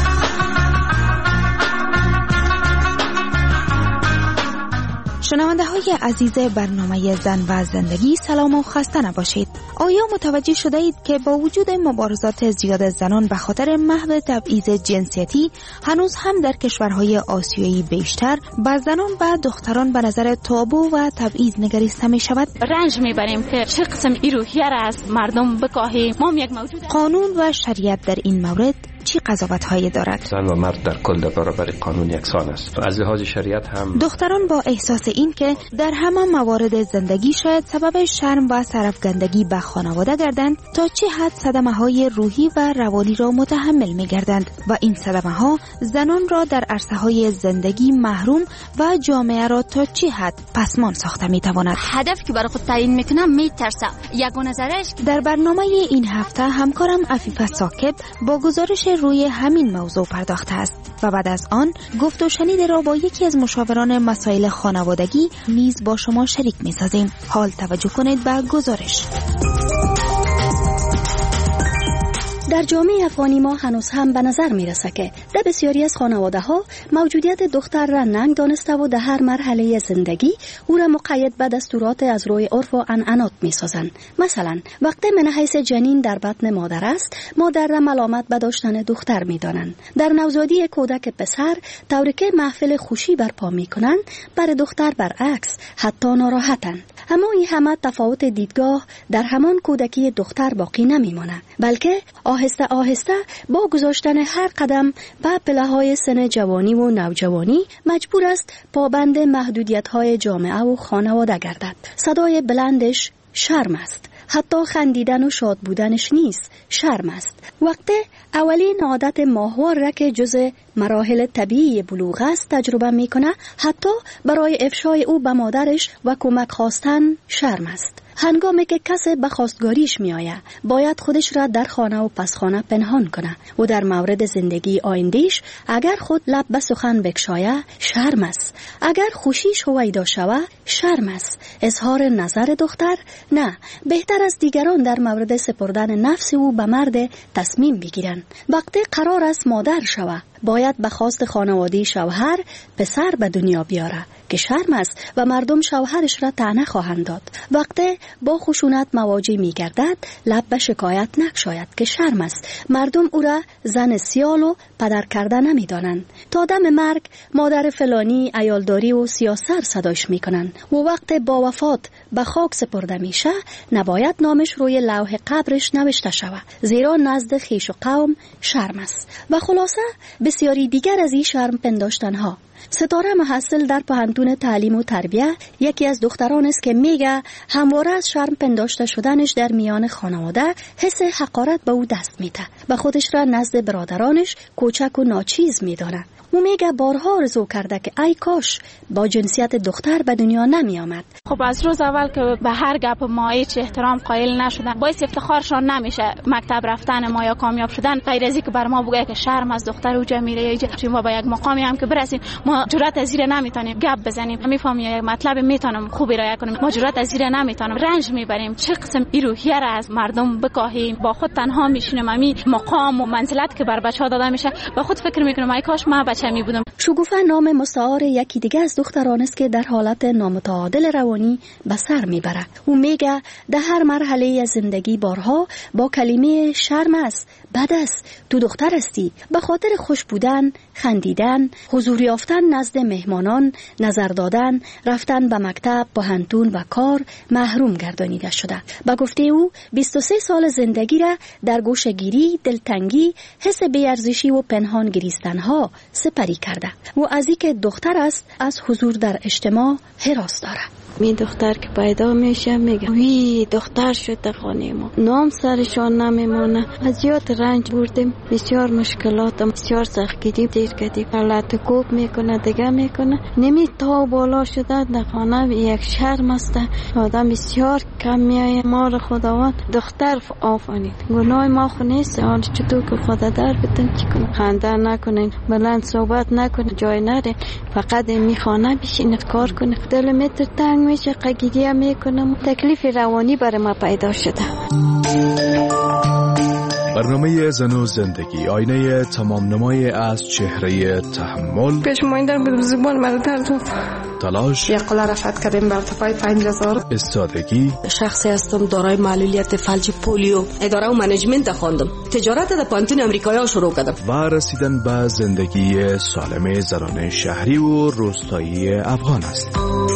شنونده های عزیز برنامه زن و زندگی، سلام و خسته نباشید. آیا متوجه شده اید که با وجود مبارزات زیاد زنان به خاطر محو تبعیض جنسیتی، هنوز هم در کشورهای آسیایی بیشتر به زنان و دختران به نظر تابو و تبعیض نگریسته می شود؟ رنج میبریم که چه قسم روحیه را از مردم بکاهیم. ما یک موجود قانون و شریعت در این مورد چی قضاوت‌هایی دارد؟ زن و مرد در کل در برابر قانون یکسان است. از لحاظ شریعت هم دختران با احساس این که در همه موارد زندگی شاید سبب شرم و سرفکندگی به خانواده گردند، تا چه حد صدمه‌های روحی و روانی را متحمل می‌گردند و این صدمه‌ها زنان را در عرصه‌های زندگی محروم و جامعه را تا چه حد پسمان ساخته می‌تواند. هدف که برای خود تعیین می‌کنم می‌ترسم. یک نظرش در برنامه این هفته همکارم عفیفه ثاقب با گزارش روی همین موضوع پرداخته است و بعد از آن گفت و شنید را با یکی از مشاوران مسائل خانوادگی نیز با شما شریک می‌سازیم. حال توجه کنید به گزارش. در جامعه افغانی ما هنوز هم به نظر میرسه که در بسیاری از خانواده ها موجودیت دختر را ننگ دانسته و در هر مرحله زندگی او را مقید به دستورات از روی عرف و عنعنات میسازند. مثلا وقتی من حیث جنین در بطن مادر است، مادر را ملامت به داشتن دختر میدانند. در نوزادی کودک پسر طوری که محفل خوشی برپا میکنند، بر دختر برعکس حتی ناراحتند. اما این همه تفاوت دیدگاه در همان کودکی دختر باقی نمیماند، بلکه آهسته آهسته با گذاشتن هر قدم به پله‌های سن جوانی و نوجوانی مجبور است پابند محدودیت‌های جامعه و خانواده گردد. صدای بلندش شرم است. حتی خندیدن و شاد بودنش نیست، شرم است. وقتی اولین عادت ماهوار را که جز مراحل طبیعی بلوغ است تجربه میکنه، حتی برای افشای او به مادرش و کمک خواستن شرم است. هنگامی که کسی به خواستگاریش میآید باید خودش را در خانه و پس خانه پنهان کنه و در مورد زندگی آیندهش اگر خود لب به سخن بگشاید شرم است. اگر خوشیش هویدا شود شرم است. اظهار نظر دختر نه، بهتر از دیگران در مورد سپردن نفس او به مرد تصمیم بگیرن. وقتی قرار است مادر شود باید به خواست خانواده شوهر پسر به دنیا بیاره که شرم است و مردم شوهرش را طعنه خواهند داد. وقتی با خشونت مواجه می گردد لب به شکایت نگشاید که شرم است. مردم او را زن سیال و پدر کرده نمی دانند. تا دم مرگ مادر فلانی، عیالداری و سیاسر صداش می کنند و وقتی با وفات به خاک سپرده میشه نباید نامش روی لوح قبرش نوشته شود، زیرا نزد خویش و قوم شرم است. و خلاصه بسیاری دیگر از این شرم پنداشتن ها. ستاره محصل در پوهنتون تعلیم و تربیت یکی از دختران است که میگه همواره از شرم پنداشته شدنش در میان خانواده حس حقارت به او دست میده و خودش را نزد برادرانش کوچک و ناچیز میدانه. او میگه بارها آرزو کرده که ای کاش با جنسیت دختر به دنیا نمی آمد. خب از روز اول که به هر گپ ما هیچ احترام قائل نشدن، باعث افتخارشان نمیشه مکتب رفتن ما یا کامیاب شدن، غیر از اینکه بر ما بگه که شرم از دختر اوجا میره یا ما به یک مقامی هم که برسیم ما جرأت از زیر نمیتونیم گپ بزنیم، میفهمیم یک مطلب میتونم خوبی رعایت کنیم، ما جرأت از زیر نمیتونیم، رنج میبریم. چه قسم این روحیه را از مردم بکاهیم، با خود تنها میشینیم، همین مقام و منزلت که بر بچه‌ها داده میشه با خود فکر میکنم ای کاش ما بچه می بودم. شگوفه نام مستعار یکی دیگه از دختران است که در حالت نامتعادل روانی به سر میبره. او میگه در هر مرحله از زندگی بارها با کلمه شرم است، بد است، تو دختر هستی، به خاطر خوش بودن، خندیدن، حضور یافتن نزد مهمانان، نظر دادن، رفتن به مکتب، پوهنتون و کار محروم گردانیده شده. به گفته او 23 سال زندگی را در گوشه‌گیری، دلتنگی، حس بی‌ارزشی و پنهان گریستنها سپری کرده و از اینکه دختر است از حضور در اجتماع هراس داره. می دختر که پیدا میشه میگه وی دختر شده خانه ما، نام سرشان نمیمونه. از زیاد رنج بردیم، بسیار مشکلات، بسیار سختگیری دیر کردیم. حالت کوب میکنه دیگه میکنه، نمی تا بالا شده در خانه یک شرم است. آدم بسیار کم میایه. ما را خداوند دختر آفرید، گناه ما خو نیست. حال چطور که خدا در بتن چی کنه، خنده نکنین، بلند صحبت نکنه، جای نره، فقط می خانه بشین کار کنه. دل متر تنگ میشه، قگیری میکنم، تکلیف روانی برای ما پیدا شده. برنامه زن و زندگی، آینه تمام نمای از چهره تحمل، پیشمایندن به زبان مرد تلاش، یک قله رفت کردیم به ارتفاع 5000. استادگی. شخصی هستم دارای معلولیت فلج پولیو، اداره و منیجمنت خواندم، تجارت در پانتون امریکایی شروع کردم و رسیدن به زندگی سالم زنان شهری و روستایی افغان است.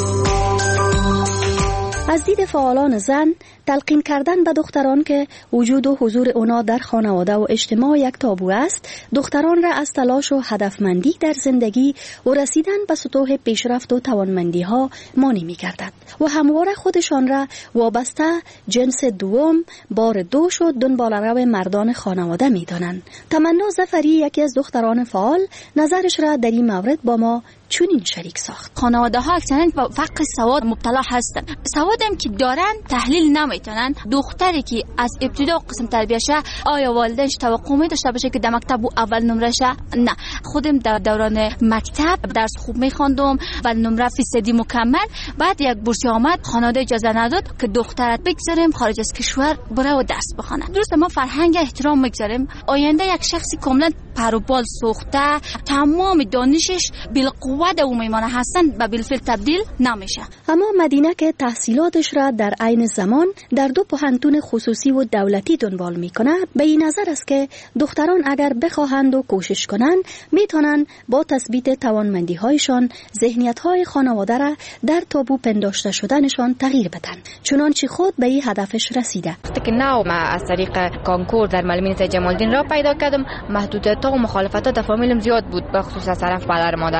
از دید فعالان زن تلقین کردن به دختران که وجود و حضور اونا در خانواده و اجتماع یک تابو است، دختران را از تلاش و هدفمندی در زندگی و رسیدن به سطوح پیشرفت و توانمندی ها مانع می کردد و همواره خودشان را وابسته جنس دوم، بار دوش و دنباله‌رو مردان خانواده می دانند. تمنا ظفری یکی از دختران فعال نظرش را در این مورد با ما چنین شریک ساخت. خانواده ها اکثرا با فقر سواد مبتلا هستند. سوادم که دارن تحلیل نمیتونن. دختری که از ابتدا قسم تربیت شه، آیا والدینش توقع می داشته باشه که در مکتب اول نمره شه؟ نه. خودم در دوران مکتب درس خوب میخوندم و نمره فیصدی مکمل. بعد یک بورسیه آمد، خانواده اجازه نداد که دخترت بگذاریم خارج از کشور بره و درس بخونه. درست ما فرهنگ احترام میگذاریم. آینده یک شخصی کاملا پر و بال سوخته، تمام دانشش بالقوت او میمانه هستن و بالفعل تبدیل نمیشه. اما مدینه که تحصیلاتش را در عین زمان در 2 پوهنتون خصوصی و دولتی دنبال میکنه، به این نظر است که دختران اگر بخواهند و کوشش کنند میتونن با تثبیت توانمندی هایشان ذهنیت های خانواده را در تابو پنداشته شدنشان تغییر بدن، چنانچه خود به این هدفش رسیده. وقتی که ما از طریق کانکور در معلمین جمالدین را پیدا کردم، محدودیت و مخالفت در فامیلم زیاد بود، به خصوص از طرف پدر مادرم.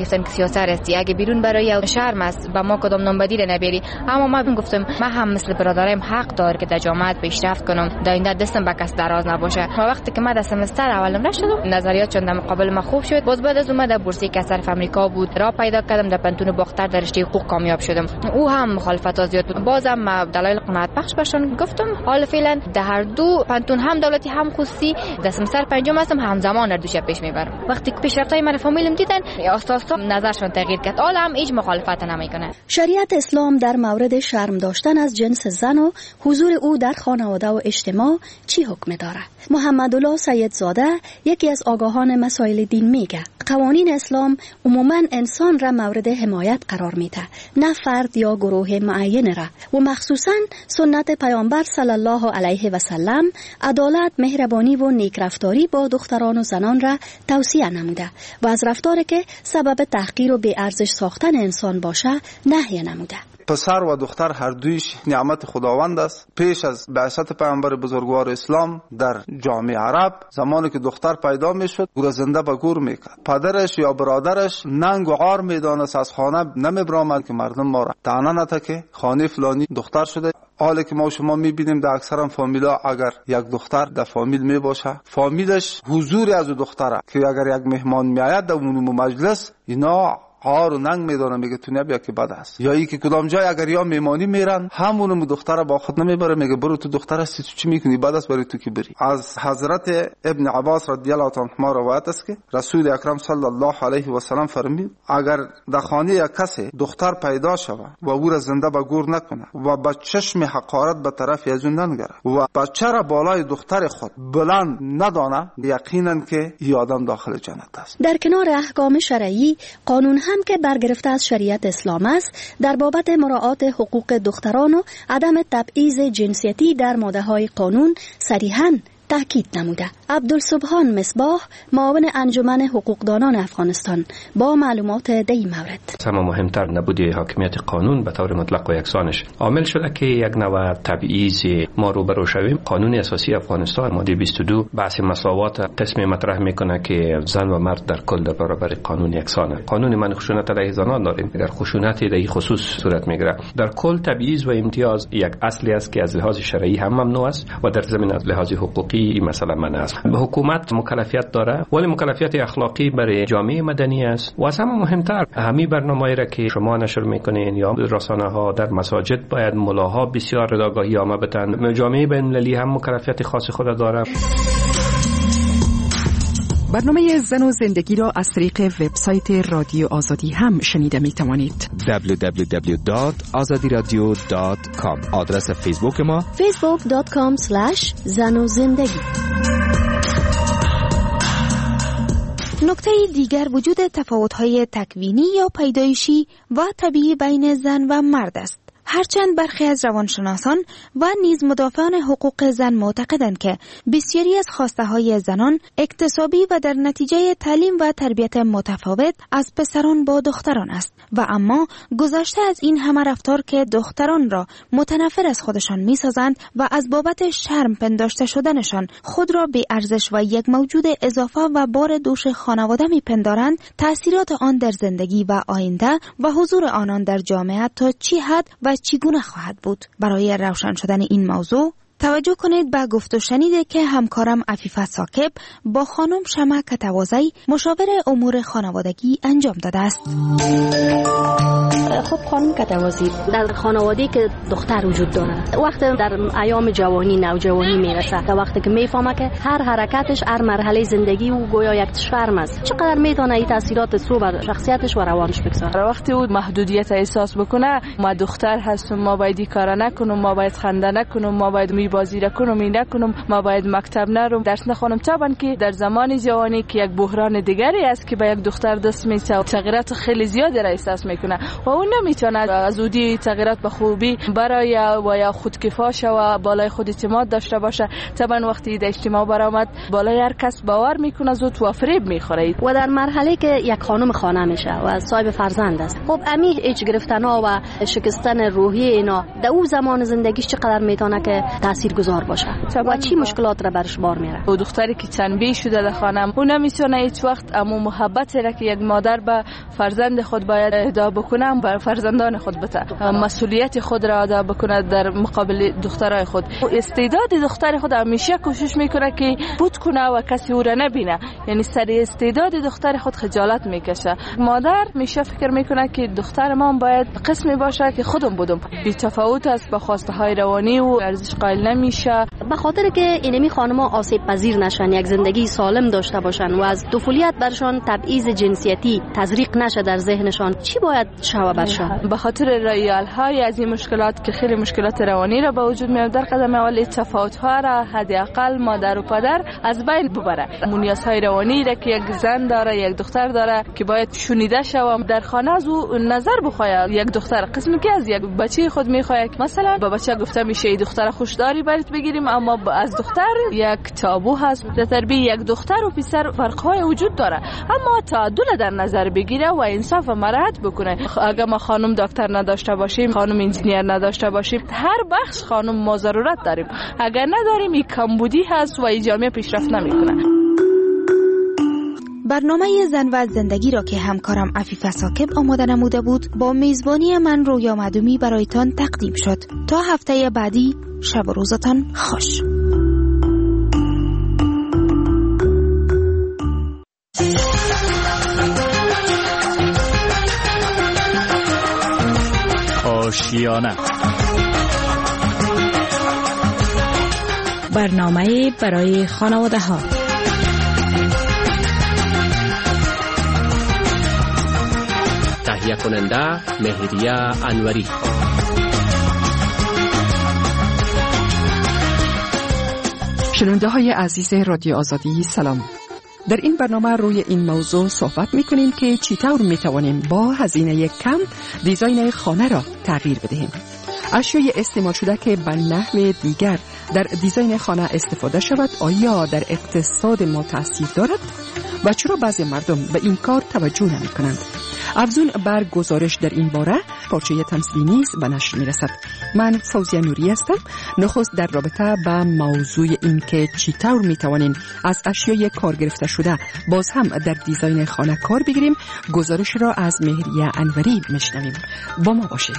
میگفتن که سیاست هستی، اگه بیرون برای شرم است با ما کدام نام بدیل نبری. اما من گفتم من هم مثل برادرایم حق دارم که در جامعه پیشرفت کنم، در این دستم به کس دراز نباشه. وقتی که من در سمستر اولم رشدم نظریاتشون در مقابل من خوب شد. باز بعد از اومد بورسی که صرف آمریکا بود راه پیدا کردم، در پنتون باختر در رشته حقوق کامیاب شدم. او هم مخالفت زیاد بود. بازم دلایل قناعت بخش باشن گفتم حالا فعلا در هر دو پنتون هم دولتی هم خصوصی در سمستر پنجم هستم، همزمان در دوش پیش میبرم. وقتی که پیشرفتای من فامیلم دیدن آساسا نظرشون تغییر کرد. حالا هم هیچ مخالفت نمیکنه. شریعت اسلام در مورد شرم داشتن از جنس زن و حضور او در خانواده و اجتماع چی حکم داره؟ محمدالله سیدزاده یکی از آگاهان مسائل دین میگه قوانین اسلام عموما انسان را مورد حمایت قرار میده، نه فرد یا گروه معین را، و مخصوصا سنت پیامبر صلی الله علیه و سلم عدالت، مهربانی و نیکرفتاری با دختران و زنان را توصیه نموده و از رفتاری که سبب تحقیر و بی ارزش ساختن انسان باشه نهی نموده. پسر و دختر هر دویش نعمت خداوند است. پیش از بعثت پیامبر بزرگوار اسلام در جامعه عرب زمانی که دختر پیدا میشد گور زنده به گور میکرد، پدرش یا برادرش ننگ و عار میدانست، از خانه نمیبرامد که مردم ما را طعنه نده که خانه فلانی دختر شده. حالی که ما شما میبینیم در اکثر فامیلا اگر یک دختر در فامیل میباشه فامیلش حضوری از دختره که اگر یک مهمان میآید در اون مجلس اینا عار و ننگ میدانه، میگه تو نبیا که بد است. یا ای که کدام جای اگر یا میمانی میرن همونو دختر با خود نمیبره، میگه برو تو دختر هستی تو چی میکنی، بد است برای تو که بری. از حضرت ابن عباس رضی الله عنهما روایت است که رسول اکرم صلی الله علیه و سلم فرمود اگر در خانه یک کسی دختر پیدا شود و او را زنده به گور نکنه و با چشم حقارت به طرف از اون ننگره و بچه را بالای دختر خود بلند ندانه، یقینا که این آدم داخل جنت است. در کنار احکام شرعی، قانون هم که برگرفته از شریعت اسلام است در بابت مراعات حقوق دختران و عدم تبعیض جنسیتی در ماده‌های قانون صریحاً تاکید نموده. عبدالسبحان مصباح معاون انجمن حقوقدانان افغانستان با معلومات در این مورد. اما مهمتر نبودی حاکمیت قانون به طور مطلق و یکسانش عامل شده که یک نوع تبعیض ما روبرو شویم. قانون اساسی افغانستان ماده 22 بحث مساوات قسم مطرح میکنه که زن و مرد در کل در برابر قانون یکسانه. قانون من خشونت علیه زنان داریم، در خشونت در این خصوص صورت میگیره. در کل تبعیض و امتیاز یک اصلی است که از لحاظ شرعی هم ممنوع است و در ضمن از لحاظ حقوقی این مسئله منع است. حکومت مکلفیت داره ولی مکلفیت اخلاقی برای جامعه مدنی است و از همه مهمتر همین برنامه‌ای را که شما نشر میکنین یا رسانه‌ها در مساجد باید ملاها بسیار آگاهی عامه بدن. جامعه بین‌المللی هم مکلفیت خاص خود داره. برنامه زن و زندگی را از طریق وبسایت رادیو آزادی هم شنیده می توانید. www.azadiradio.com. آدرس فیسبوک ما facebook.com/zanozindagi. نکته دیگر وجود تفاوت‌های تکوینی یا پیدایشی و طبیعی بین زن و مرد است. هرچند برخی از روانشناسان و نیز مدافعان حقوق زن معتقدند که بسیاری از خواسته‌های زنان اکتسابی و در نتیجه تعلیم و تربیت متفاوت از پسران با دختران است و اما گذشته از این همه رفتار که دختران را متنفر از خودشان می‌سازند و از بابت شرم پنداشته شدنشان خود را بی ارزش و یک موجود اضافه و بار دوش خانواده می‌پندارند، تأثیرات آن در زندگی و آینده و حضور آنان در جامعه تا چی حد و چگونه خواهد بود. برای روشن شدن این موضوع توجه کنید به گفت و شنیده که همکارم عفیفه ثاقب با خانم شمع کتوازی مشاور امور خانوادگی انجام داده است. خب خانم کتوازی، در خانواده‌ای که دختر وجود داره وقتی در ایام جوانی نوجوانی میرسه تا وقتی که میفهمه که هر حرکتش هر مرحله زندگی او گویا یک شرم است، چقدر میتونه این تاثیرات سو بر شخصیتش و روانش بگذاره؟ وقتی او محدودیت احساس بکنه ما دختر هستم، ما باید این کارا نکنم، ما باید خنده نکنم، ما باید بازی نکنم، این نکنم، ما باید مکتب نرم، درس نخونم. طبعا که در زمان جوانی که یک بحران دیگری است که به یک دختر دست میشه، تغییرات خیلی زیادی را احساس میکنه و اون نمیتونه از اودی تغییرات به خوبی برای و یا خودکفا شوه، بالای خود اعتماد داشته باشه. طبعا وقتی در اجتماع برآمد بالای هر کس باور میکنه زود و فریب میخوره و در مرحله که یک خانم خانه میشه و صاحب فرزند است، خب امی ایج گرفتنها و شکستن روحی اینا در اون زمان زندگیش چقدر میتونه که تاثیرگذار باشه و چی مشکلات را برش بار میاره؟ و دختری که تنبیه شده در خانه اون نمیتونه هیچ وقت امو محبت را که یک مادر به فرزند خود باید اهدا بکنه بر فرزندان خود بده، مسئولیت خود را ادا بکنه در مقابل دخترای خود. استعداد دختر خود همیشه کوشش میکنه که بود کنه و کسی او را نبینه، یعنی سر استعداد دختر خود خجالت میکشه. مادر میشه فکر میکنه که دختر ما باید قسمی باشه که خودم بودم، بی تفاوت است با خواسته های روانی و ارزش قائل نمیشه. به خاطر که اینمی خانم‌ها آسیب پذیر نشن، یک زندگی سالم داشته باشن و از طفولیت برشان تبعیض جنسیتی تزریق نشه در ذهنشان، چی باید شوه برشان؟ به خاطر رایال های از این مشکلات که خیلی مشکلات روانی را به وجود میاد، در قدم اول تفاوت ها را حداقل مادر و پدر از بین ببره. نیاز های روانی را که یک زن داره، یک دختر داره که باید شنیده شوه در خانه، از او نظر بخواه. یک دختر قسمی که از یک بچه خود میخواد، مثلا با بچه گفته میشه ای دختر خوشداری برات بگیریم، اما از دختر یک تابو هست. در تربیت یک دختر و پسر فرق‌های وجود داره، اما تعادل در نظر بگیره و انصاف و مراعات بکنه. اگر ما خانم دکتر نداشته باشیم، خانم انجینیر نداشته باشیم، هر بخش خانم ما ضرورت داریم. اگر نداریم این کمبودی هست و این جامعه پیشرفت نمیکنه. برنامه زن و زندگی را که همکارم عفیفه ثاقب آماده نموده بود با میزبانی من رویا مدومی برایتان تقدیم شد. تا هفته بعدی شب و روزتان خوش. آشیانه، برنامه برای خانواده ها. تهیه کننده مهریه انوری. شنونده های عزیز رادیو آزادی سلام. در این برنامه روی این موضوع صحبت میکنیم که چطور میتوانیم با هزینه کم دیزاین خانه را تغییر بدهیم. اشیای استعمال شده که به نحو دیگر در دیزاین خانه استفاده شود آیا در اقتصاد ما تأثیر دارد و چرا بعضی مردم به این کار توجه نمی کنند؟ افزون بر گزارش در این باره پارچه تمثیلی نیز به نشر می رسد. من فوزیه نوری هستم. نخست در رابطه با موضوع این که چطور می توانیم از اشیای کار گرفته شده باز هم در دیزاین خانه کار بگیریم، گزارش را از مهریه انوری میشنویم. با ما باشید.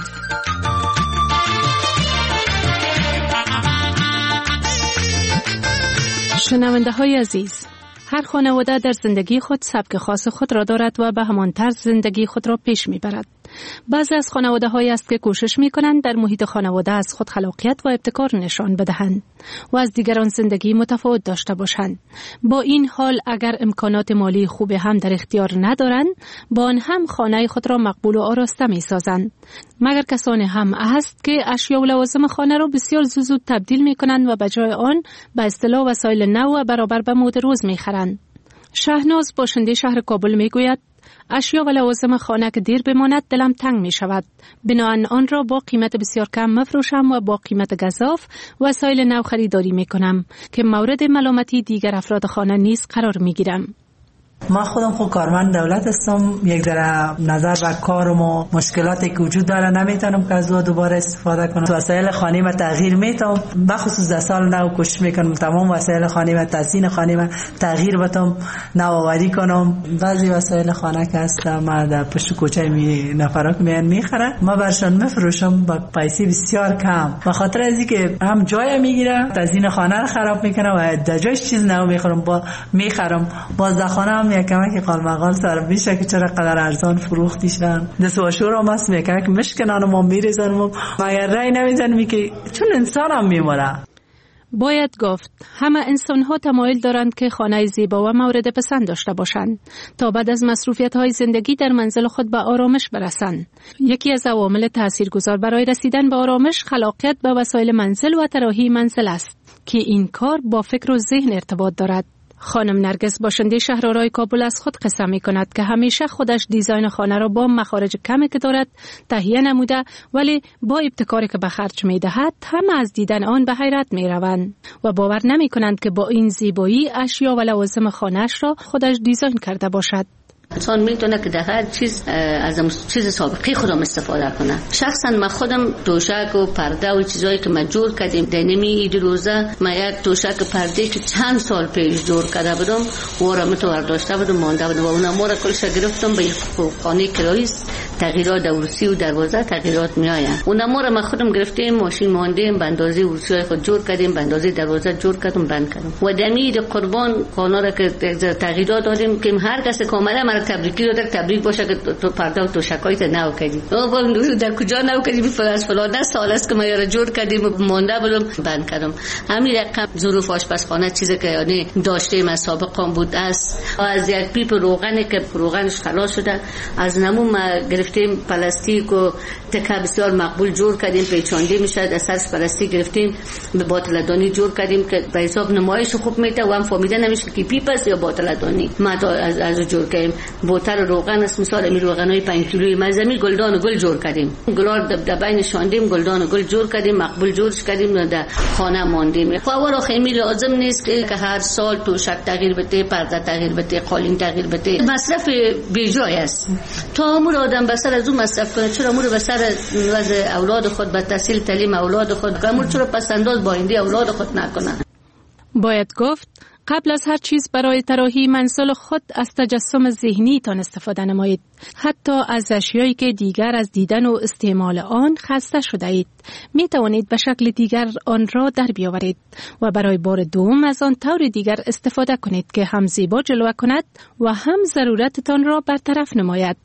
شنونده های عزیز، هر خانواده در زندگی خود سبک خاص خود را دارد و به همان طرز زندگی خود را پیش میبرد. بعضی از خانواده هایی است که کوشش می کنند در محیط خانواده از خود خلاقیت و ابتکار نشان بدهند و از دیگران زندگی متفاوت داشته باشند. با این حال اگر امکانات مالی خوب هم در اختیار ندارند، با آن هم خانه خود را مقبول و آراسته می سازند. مگر کسانی هم هست که اشیا و لوازم خانه را بسیار زود تبدیل می کنند و به جای آن به اصطلاح وسایل نو و برابر به مد روز می خرند. شهناز باشنده شهر کابل می گوید اشیا و لوازم خانه که دیر بماند دلم تنگ می شود. بنابراین آن را با قیمت بسیار کم مفروشم و با قیمت گزاف وسایل نو خریداری می کنم که مورد ملامتی دیگر افراد خانه نیز قرار می گیرم. ما خودم خود کارمند دولت هستم، یک ذره نظر به کارم و مشکلاتی که وجود داره نمیتونم که از دوباره استفاده کنم. وسایل خانه ما تغییر میتم، بخصوص در سال نو کوشش میکنم تمام وسایل خانه ما، تزیین خانه ما تغییر بدم، نوآوری کنم. بعضی وسایل خانه که هست ما در پشت کوچه نفرات میان میخرن، ما برشان میفروشم با پیسه بسیار کم، به خاطر از اینکه هم جای میگیره، تزیین خانه رو خراب میکنه و در جایش چیز نو میخرم باز در خانه یک کمک قالمقال سر میشه که چرا قدر ارزان فروختی شدن. دستواشور هم هست میکنه که مشکنان ما میریزن مگر رای نمیزنمی که چون انسان هم میمونه. باید گفت همه انسان ها تمایل دارند که خانه زیبا و مورد پسند داشته باشند تا بعد از مصروفیت های زندگی در منزل خود به آرامش برسند. یکی از عوامل تاثیرگذار برای رسیدن به آرامش خلاقیت به وسایل منزل و طراحی منزل است که این کار با فکر و ذهن ارتباط دارد. خانم نرگس باشنده شهرآرای کابل از خود قصه می کند که همیشه خودش دیزاین خانه را با مخارج کمی که دارد تهیه نموده، ولی با ابتکاری که به خرج می دهد همه از دیدن آن به حیرت می روند و باور نمی کنند که با این زیبایی اشیا و لوازم خانه‌اش را خودش دیزاین کرده باشد. انسان میتونه که در هر چیز از چیز سابقه خودم استفاده کنه. شخصا من خودم توشک و پرده و چیزایی که ما جور کردیم در نمی روزه، ما یک توشک پرده که چند سال پیش جور کرده بودم و را متوار داشته بودم مانده بودم و اونم را کلش گرفتم به خانه کرایی. تغییرات در ورسی و دروازه تغییرات میآید. اونم را ما خودم گرفتیم، ماشین ماندیم، به اندازه ورسی خود جور کردیم، به اندازه دروازه جور کردیم، بند کردیم و دمید قربان خانه را که تغییرات دادیم که هر کس که اومده مرا تبریکی داد، تبریک باشه که تو پرده و توشکایت نو کردی. او در کجا نو کردی؟ از فلان سال است که ما را جور کردیم، مانده بودم، بند کردم. همین رقم ظروف آشپزخانه چیزی که یعنی داشتیم از سابقا بود است. از یک پیپ روغنی که روغنش خلاص شده، از نمو ما گرفتیم پلاستیک و تکه بسیار مقبول جور کردیم، پیچانده میشه، از سرش پلاستیک گرفتیم به باتلدانی جور کردیم که به حساب نمایش خوب میده و هم فهمیده نمیشه که پیپ است یا باتلدانی. ما از جور کردیم بوتل روغن است، مثال می روغنای 5 کیلویی مزمی گلدان و گل جور کردیم، گلار دبین شاندیم، گلدان و گل جور کردیم، مقبول جورش کردیم، در خانه ماندیم. فور خیلی لازم نیست که هر سال توشک تغییر بده، پرده تغییر بده، قالین تغییر بده. مصرف بیجای است. تا امور آدم بسر از اون مصرف کنه، چرا امور بسر وضع اولاد خود، به تحصیل تعلیم اولاد خود، امور چرا پس انداز با آینده اولاد خود نکنه. باید گفت قبل از هر چیز برای طراحی منزل خود از تجسم ذهنی تان استفاده نمایید. حتی از اشیایی که دیگر از دیدن و استعمال آن خسته شده اید می توانید به شکل دیگر آن را در بیاورید و برای بار دوم از آن طور دیگر استفاده کنید که هم زیبا جلوه کند و هم ضرورتتان را برطرف نماید.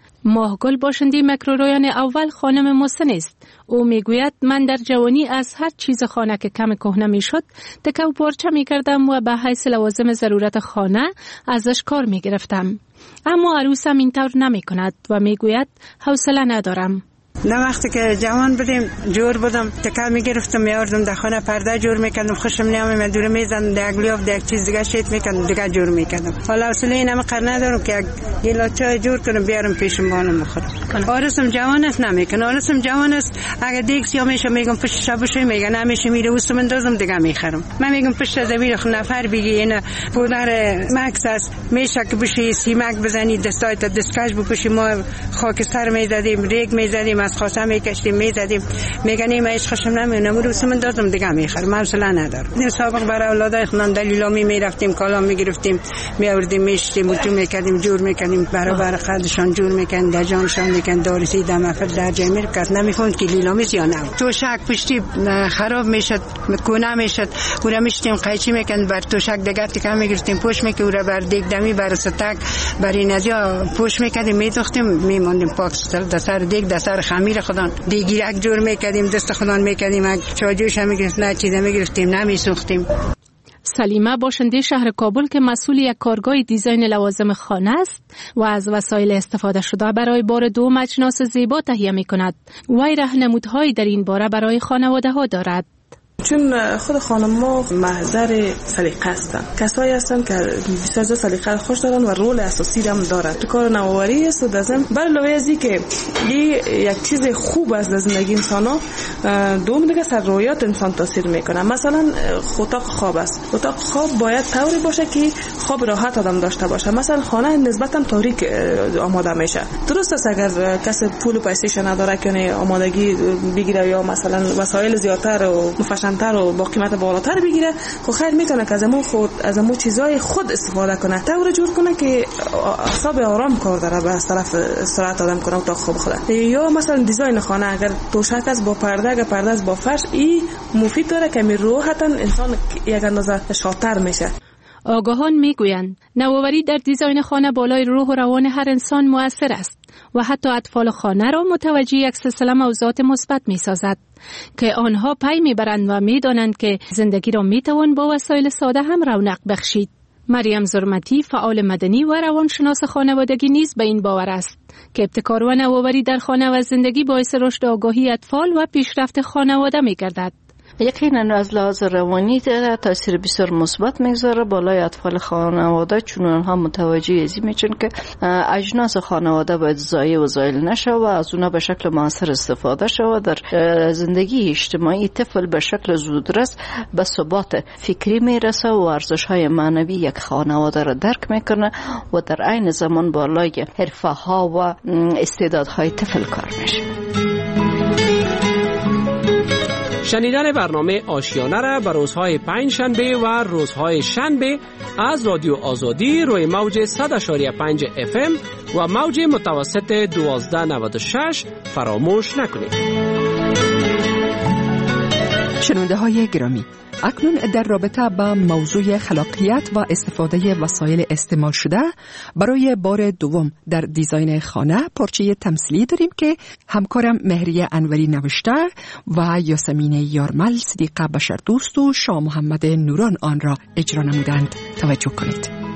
ماهگل باشنده مکرورویان اول خانم محسن است. او میگوید من در جوانی از هر چیز خانه که کم کهنه میشد تکه و پارچه میکردم و به حیث لوازم ضرورت خانه ازش کار میگرفتم. اما عروسم این طور نمی کند و میگوید حوصله ندارم. نه وقتی که جوان بودیم جور بودم تکه میگرفتم میاردم در خانه پرده جور میکردم، خوشم نمیامد دور میزدم در گلیاف در یک چیز دیگه شیت میکردم دیگه جور میکردم. حالا حوصله اینم قر ندارم که یک گلاس چای جور کنم بیارم پیشم بانم بخورم. آرسم جوان است نمیکنه، آرسم جوان است اگه دیگه سیا میشه میگم پشت شبش میگه نمیشه میره وستم اندازم دیگه میخرم. من میگم پشت زمین نفر بگی اینا پودر مکس است میشه که بشی سیمک بزنی دستایت دستکش بپوشی، ما خاکستر میزدیم ریگ میزدیم از خاصه میکشتیم میزدیم، میگن این عشق خشم نمیونه مرو سمن دادم دیگه میخرم، حوصله ندارم. این سابق برای اولادای خودم دلیلامی میرفتیم کالا میگرفتیم میآوردیم میشتیم بوتو میکردیم جور میکردیم برابر خودشان جور میکردن در جانشان میکردن دارسی دمفر در جای میرکس نمیفهمد که لیلامی یا نه. توشک پشتی خراب میشد کنه میشد اون میشتیم قیچی میکردن بر توشک دیگه تکه میگرفتیم پوش میکردیم اون بر دیگ دمی بر ستک بر این ازیا پوش میکردیم میدوختیم میموندیم پاک در سر دیگ در سر خمیر خودان دیگیرک جور میکردیم دست خودان میکردیم چاجوش هم میگرفت نه چیزا میگرفتیم نمیسوختیم. سلیمه باشنده شهر کابل که مسئول یک کارگاه دیزاین لوازم خانه است و از وسایل استفاده شده برای بار دوم اجناس زیبا تهیه میکند. وی راهنمودهایی در این باره برای خانواده ها دارد. چون خود خانم‌ها محضر سلیقه هستن، کسایی هستن که بسیار زیاد سلیقه خوش دارن و رول اساسی هم دارن تو کار نوآوری است. و دزم بر علاوه از این که یک چیز خوب از زندگی انسان‌ها دوم دیگه سر رویات انسان تاثیر میکنه. مثلا اتاق خواب است، اتاق خواب باید طوری باشه که خواب راحت آدم داشته باشه. مثلا خانه نسبتا تاریک آماده میشه. درست است اگر کسی پول و پیسه‌ش نداره که آمادگی بگیره یا مثلا وسایل زیادتر و مفشن‌تر و با قیمت بالاتر بگیره، خب خیر میتونه که از امو چیزای خود استفاده کنه، طور جور کنه که اعصاب آرام کار داره به طرف استراحت آدم کنه اتاق خواب خود. یا مثلا دیزاین خانه اگر توشک است با پرده، اگر پرده است با فرش، این مفید داره که راحتاً انسان یک اندازه شاطر میشه. آگاهان میگویند نوآوری در دیزاین خانه بالای روح و روان هر انسان مؤثر است و حتی اطفال خانه را متوجه یک سلسله موضوعات مثبت می‌سازد که آنها پی می‌برند و می‌دانند که زندگی را می‌توان با وسایل ساده هم رونق بخشید. مریم زرمتی فعال مدنی و روانشناس خانوادگی نیز به این باور است که ابتکار و نوآوری در خانه و زندگی باعث رشد آگاهی اطفال و پیشرفت خانواده می‌گردد. یقینا از لحاظ روانی داره تاثیر بسیار مثبت میگذاره بالای اطفال خانواده، چون آنها متوجه ازی میشن که اجناس خانواده باید ضایع و زایل نشه و از اونها به شکل مؤثر استفاده شود. در زندگی اجتماعی طفل به شکل زودرس به ثبات فکری میرسه و ارزش‌های معنوی یک خانواده را درک میکنه و در عین زمان بالای حرفه‌ها و استعدادهای طفل کار میشه. شنیدن برنامه آشیانه را به روزهای پنج شنبه و روزهای شنبه از رادیو آزادی روی موج 100.5 FM و موج متوسط 1296 فراموش نکنید. شنونده های گرامی، اکنون در رابطه با موضوع خلاقیت و استفاده وسایل استعمال شده برای بار دوم در دیزاین خانه پارچه تمثیلی داریم که همکارم مهریه انوری نوشته و یاسمین یارمل، صدیقه بشردوست و شاه محمد نوران آن را اجرا نمودند. توجه کنید.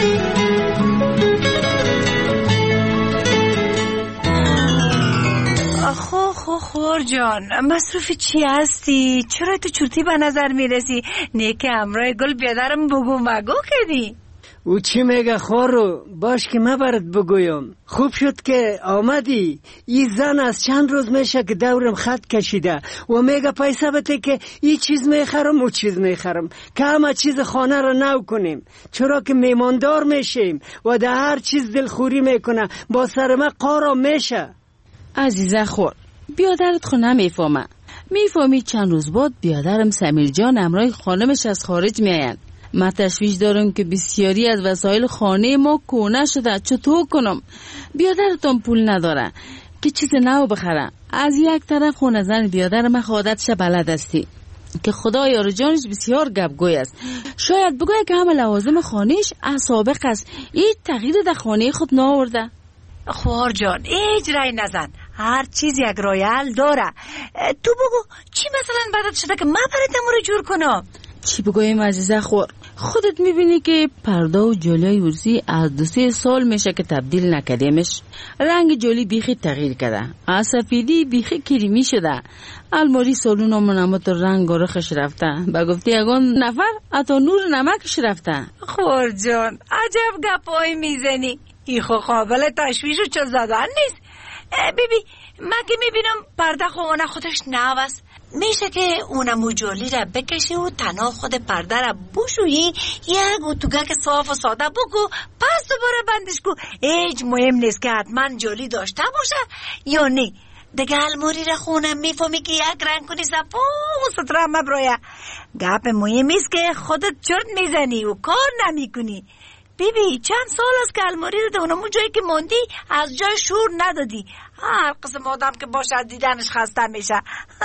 خور جان، مصروف چی هستی؟ چرا تو چورتی به نظر میرسی؟ نیکه امرای گل بیادرم بگو مگو کردی؟ او چی میگه خورو؟ باش که من برات بگویم. خوب شد که آمدی. این زن از چند روز میشه که دورم خط کشیده و میگه پیسه بده که این چیز میخرم و چیز میخرم که همه چیز خانه را نو کنیم، چرا که میماندار میشیم و در هر چیز دلخوری میکنه. با سر من قارا میشه. عزیزه خور، بیادرت خو نمیفهمه. میفهمی چند روز بعد بیادرم سمیر جان امرای خانمش از خارج میاین. من تشویش دارم که بسیاری از وسایل خانه ما کهنه شده. چطور کنم؟ بیادرتون پول نداره که چیز نو بخره. از یک طرف خونه زن بیادر من عادتش بلد استی که خدا یار جانش بسیار گپگوی است. شاید بگوید که همه لوازم خانهش از سابق است، هیچ تغییر در خانه خود نآورده. خوار جان هیچ رای نزن، هر چیز یک رایل داره. تو بگو چی مثلا بدت شده که من براتم رو جور کنم؟ چی بگویم عزیزه خور؟ خودت میبینی که پرده و جلوی ورزی از 2-3 سال میشه که تبدیل نکردیمش. رنگ جلی بیخی تغییر کرده، از سفیدی بیخی کریمی شده. الماری سالون و منامت رنگ و رخش رفته، با گفتی اگان نفر اتا نور نمکش رفته. خور جان عجب گپایی میزنی، ای خو قابل تشویش و چه زدن نیست. بیبی من که میبینم پرده خونه خودش نو است، میشه که اونمو جالی را بکشی و تنها خود پرده را بشویی، یک اتوگک صاف و ساده بگو پس دوباره بندش کو. هیچ مهم نیست که حتما جالی داشته باشه یا نه. دیگه الماری را خونه میفهمی که یک رنگ کنی صفا و ستره مبرایه. گپ مهم است که خودت چرت میزنی و کار نمیکنی. بیبی چند سال است که الماری رو اونمون جایی که موندی از جای شور ندادی. هر قسم آدم که باشه دیدنش خسته میشه.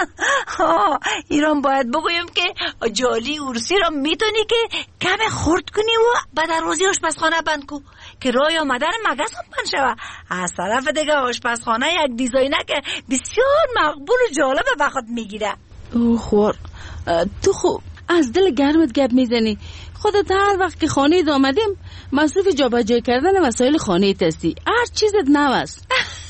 ایران باید بگویم که جالی ارسی را میتونی که کم خورد کنی و بعد روزی آشپزخانه بند کو که رای آمدن مگس هم بند شوه. از طرف دیگه آشپزخانه یک دیزاینه که بسیار مقبول و جالب به خود میگیره. او خور، تو خوب از دل گرمت گپ میزنی. خودت هر وقت که خانه آمدیم مصروف جابجایی کردن وسایل خانه هستی. هر چیزت نو است.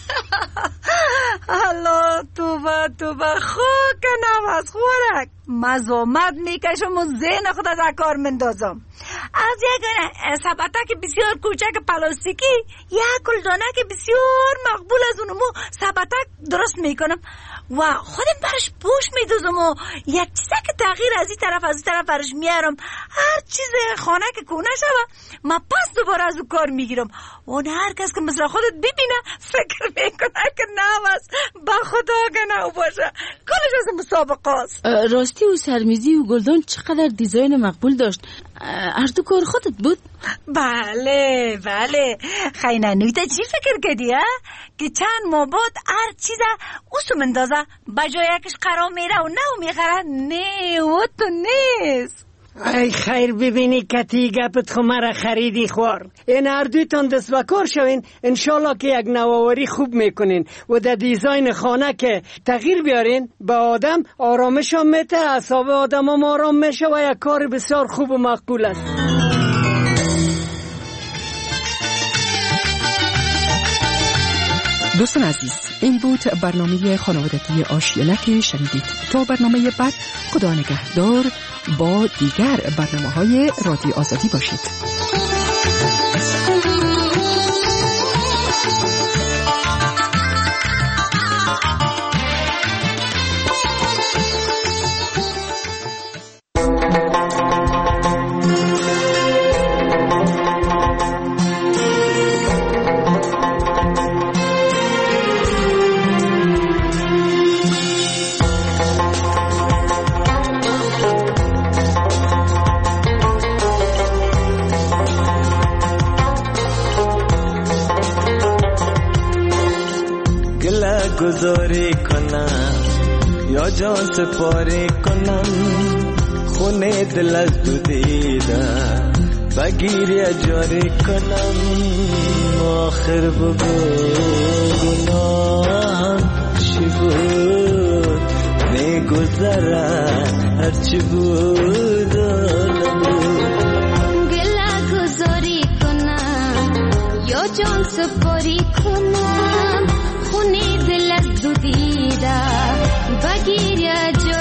الله توبه خاک نو است خورک. مزامت میکشم و ذهن خودت در کار مندازم. از یک سبتک بسیار کوچک پلاستیکی یک گلدانه که بسیار مقبول از اونمو سبتک درست میکنم و خودم برش پوش میدوزم و یک چیزه که تغییر از این طرف برش میارم. هر چیز خانه که کونه شوه من پس دوباره از اون کار میگیرم. اون هر کس که مثل خودت ببینه فکر میکنه که نو است. با خدا که نو باشه، کلش از مسابقه است. راستی و سرمیزی و گلدان چقدر دیزاین مقبول داشت. هر دو کار خودت بود؟ بله خیلی نویتا چی فکر کردی که چند ماه بعد هر چیزه اوسو مندازه بجای یکش قرار میره و نو میخره؟ نه و تو نیست. ای خیر ببینی کتی گپت خو مرا خریدی خوار. این هر دویتان دست بکار شوین انشالله که یک نوآوری خوب میکنین و در دیزاین خانه که تغییر بیارین به آدم آرامش هم میته، اعصاب آدم هم آرام میشه و یک کار بسیار خوب و مقبول است. دوستان عزیز، این بود برنامه خانوادگی آشیانه که شنیدید. تا برنامه بعد، خدا نگهدار. با دیگر برنامه‌های رادیو آزادی باشید. گذاری کنم یا جان سپاری کنم، خونه دل از دو دیدم بگیری اجاری کنم. آخر بگو گناهم چی بود، میگذرم هرچی بود گله گذاری کنم یا جان سپاری کنم، خونه دل از دو دیده بگیر یا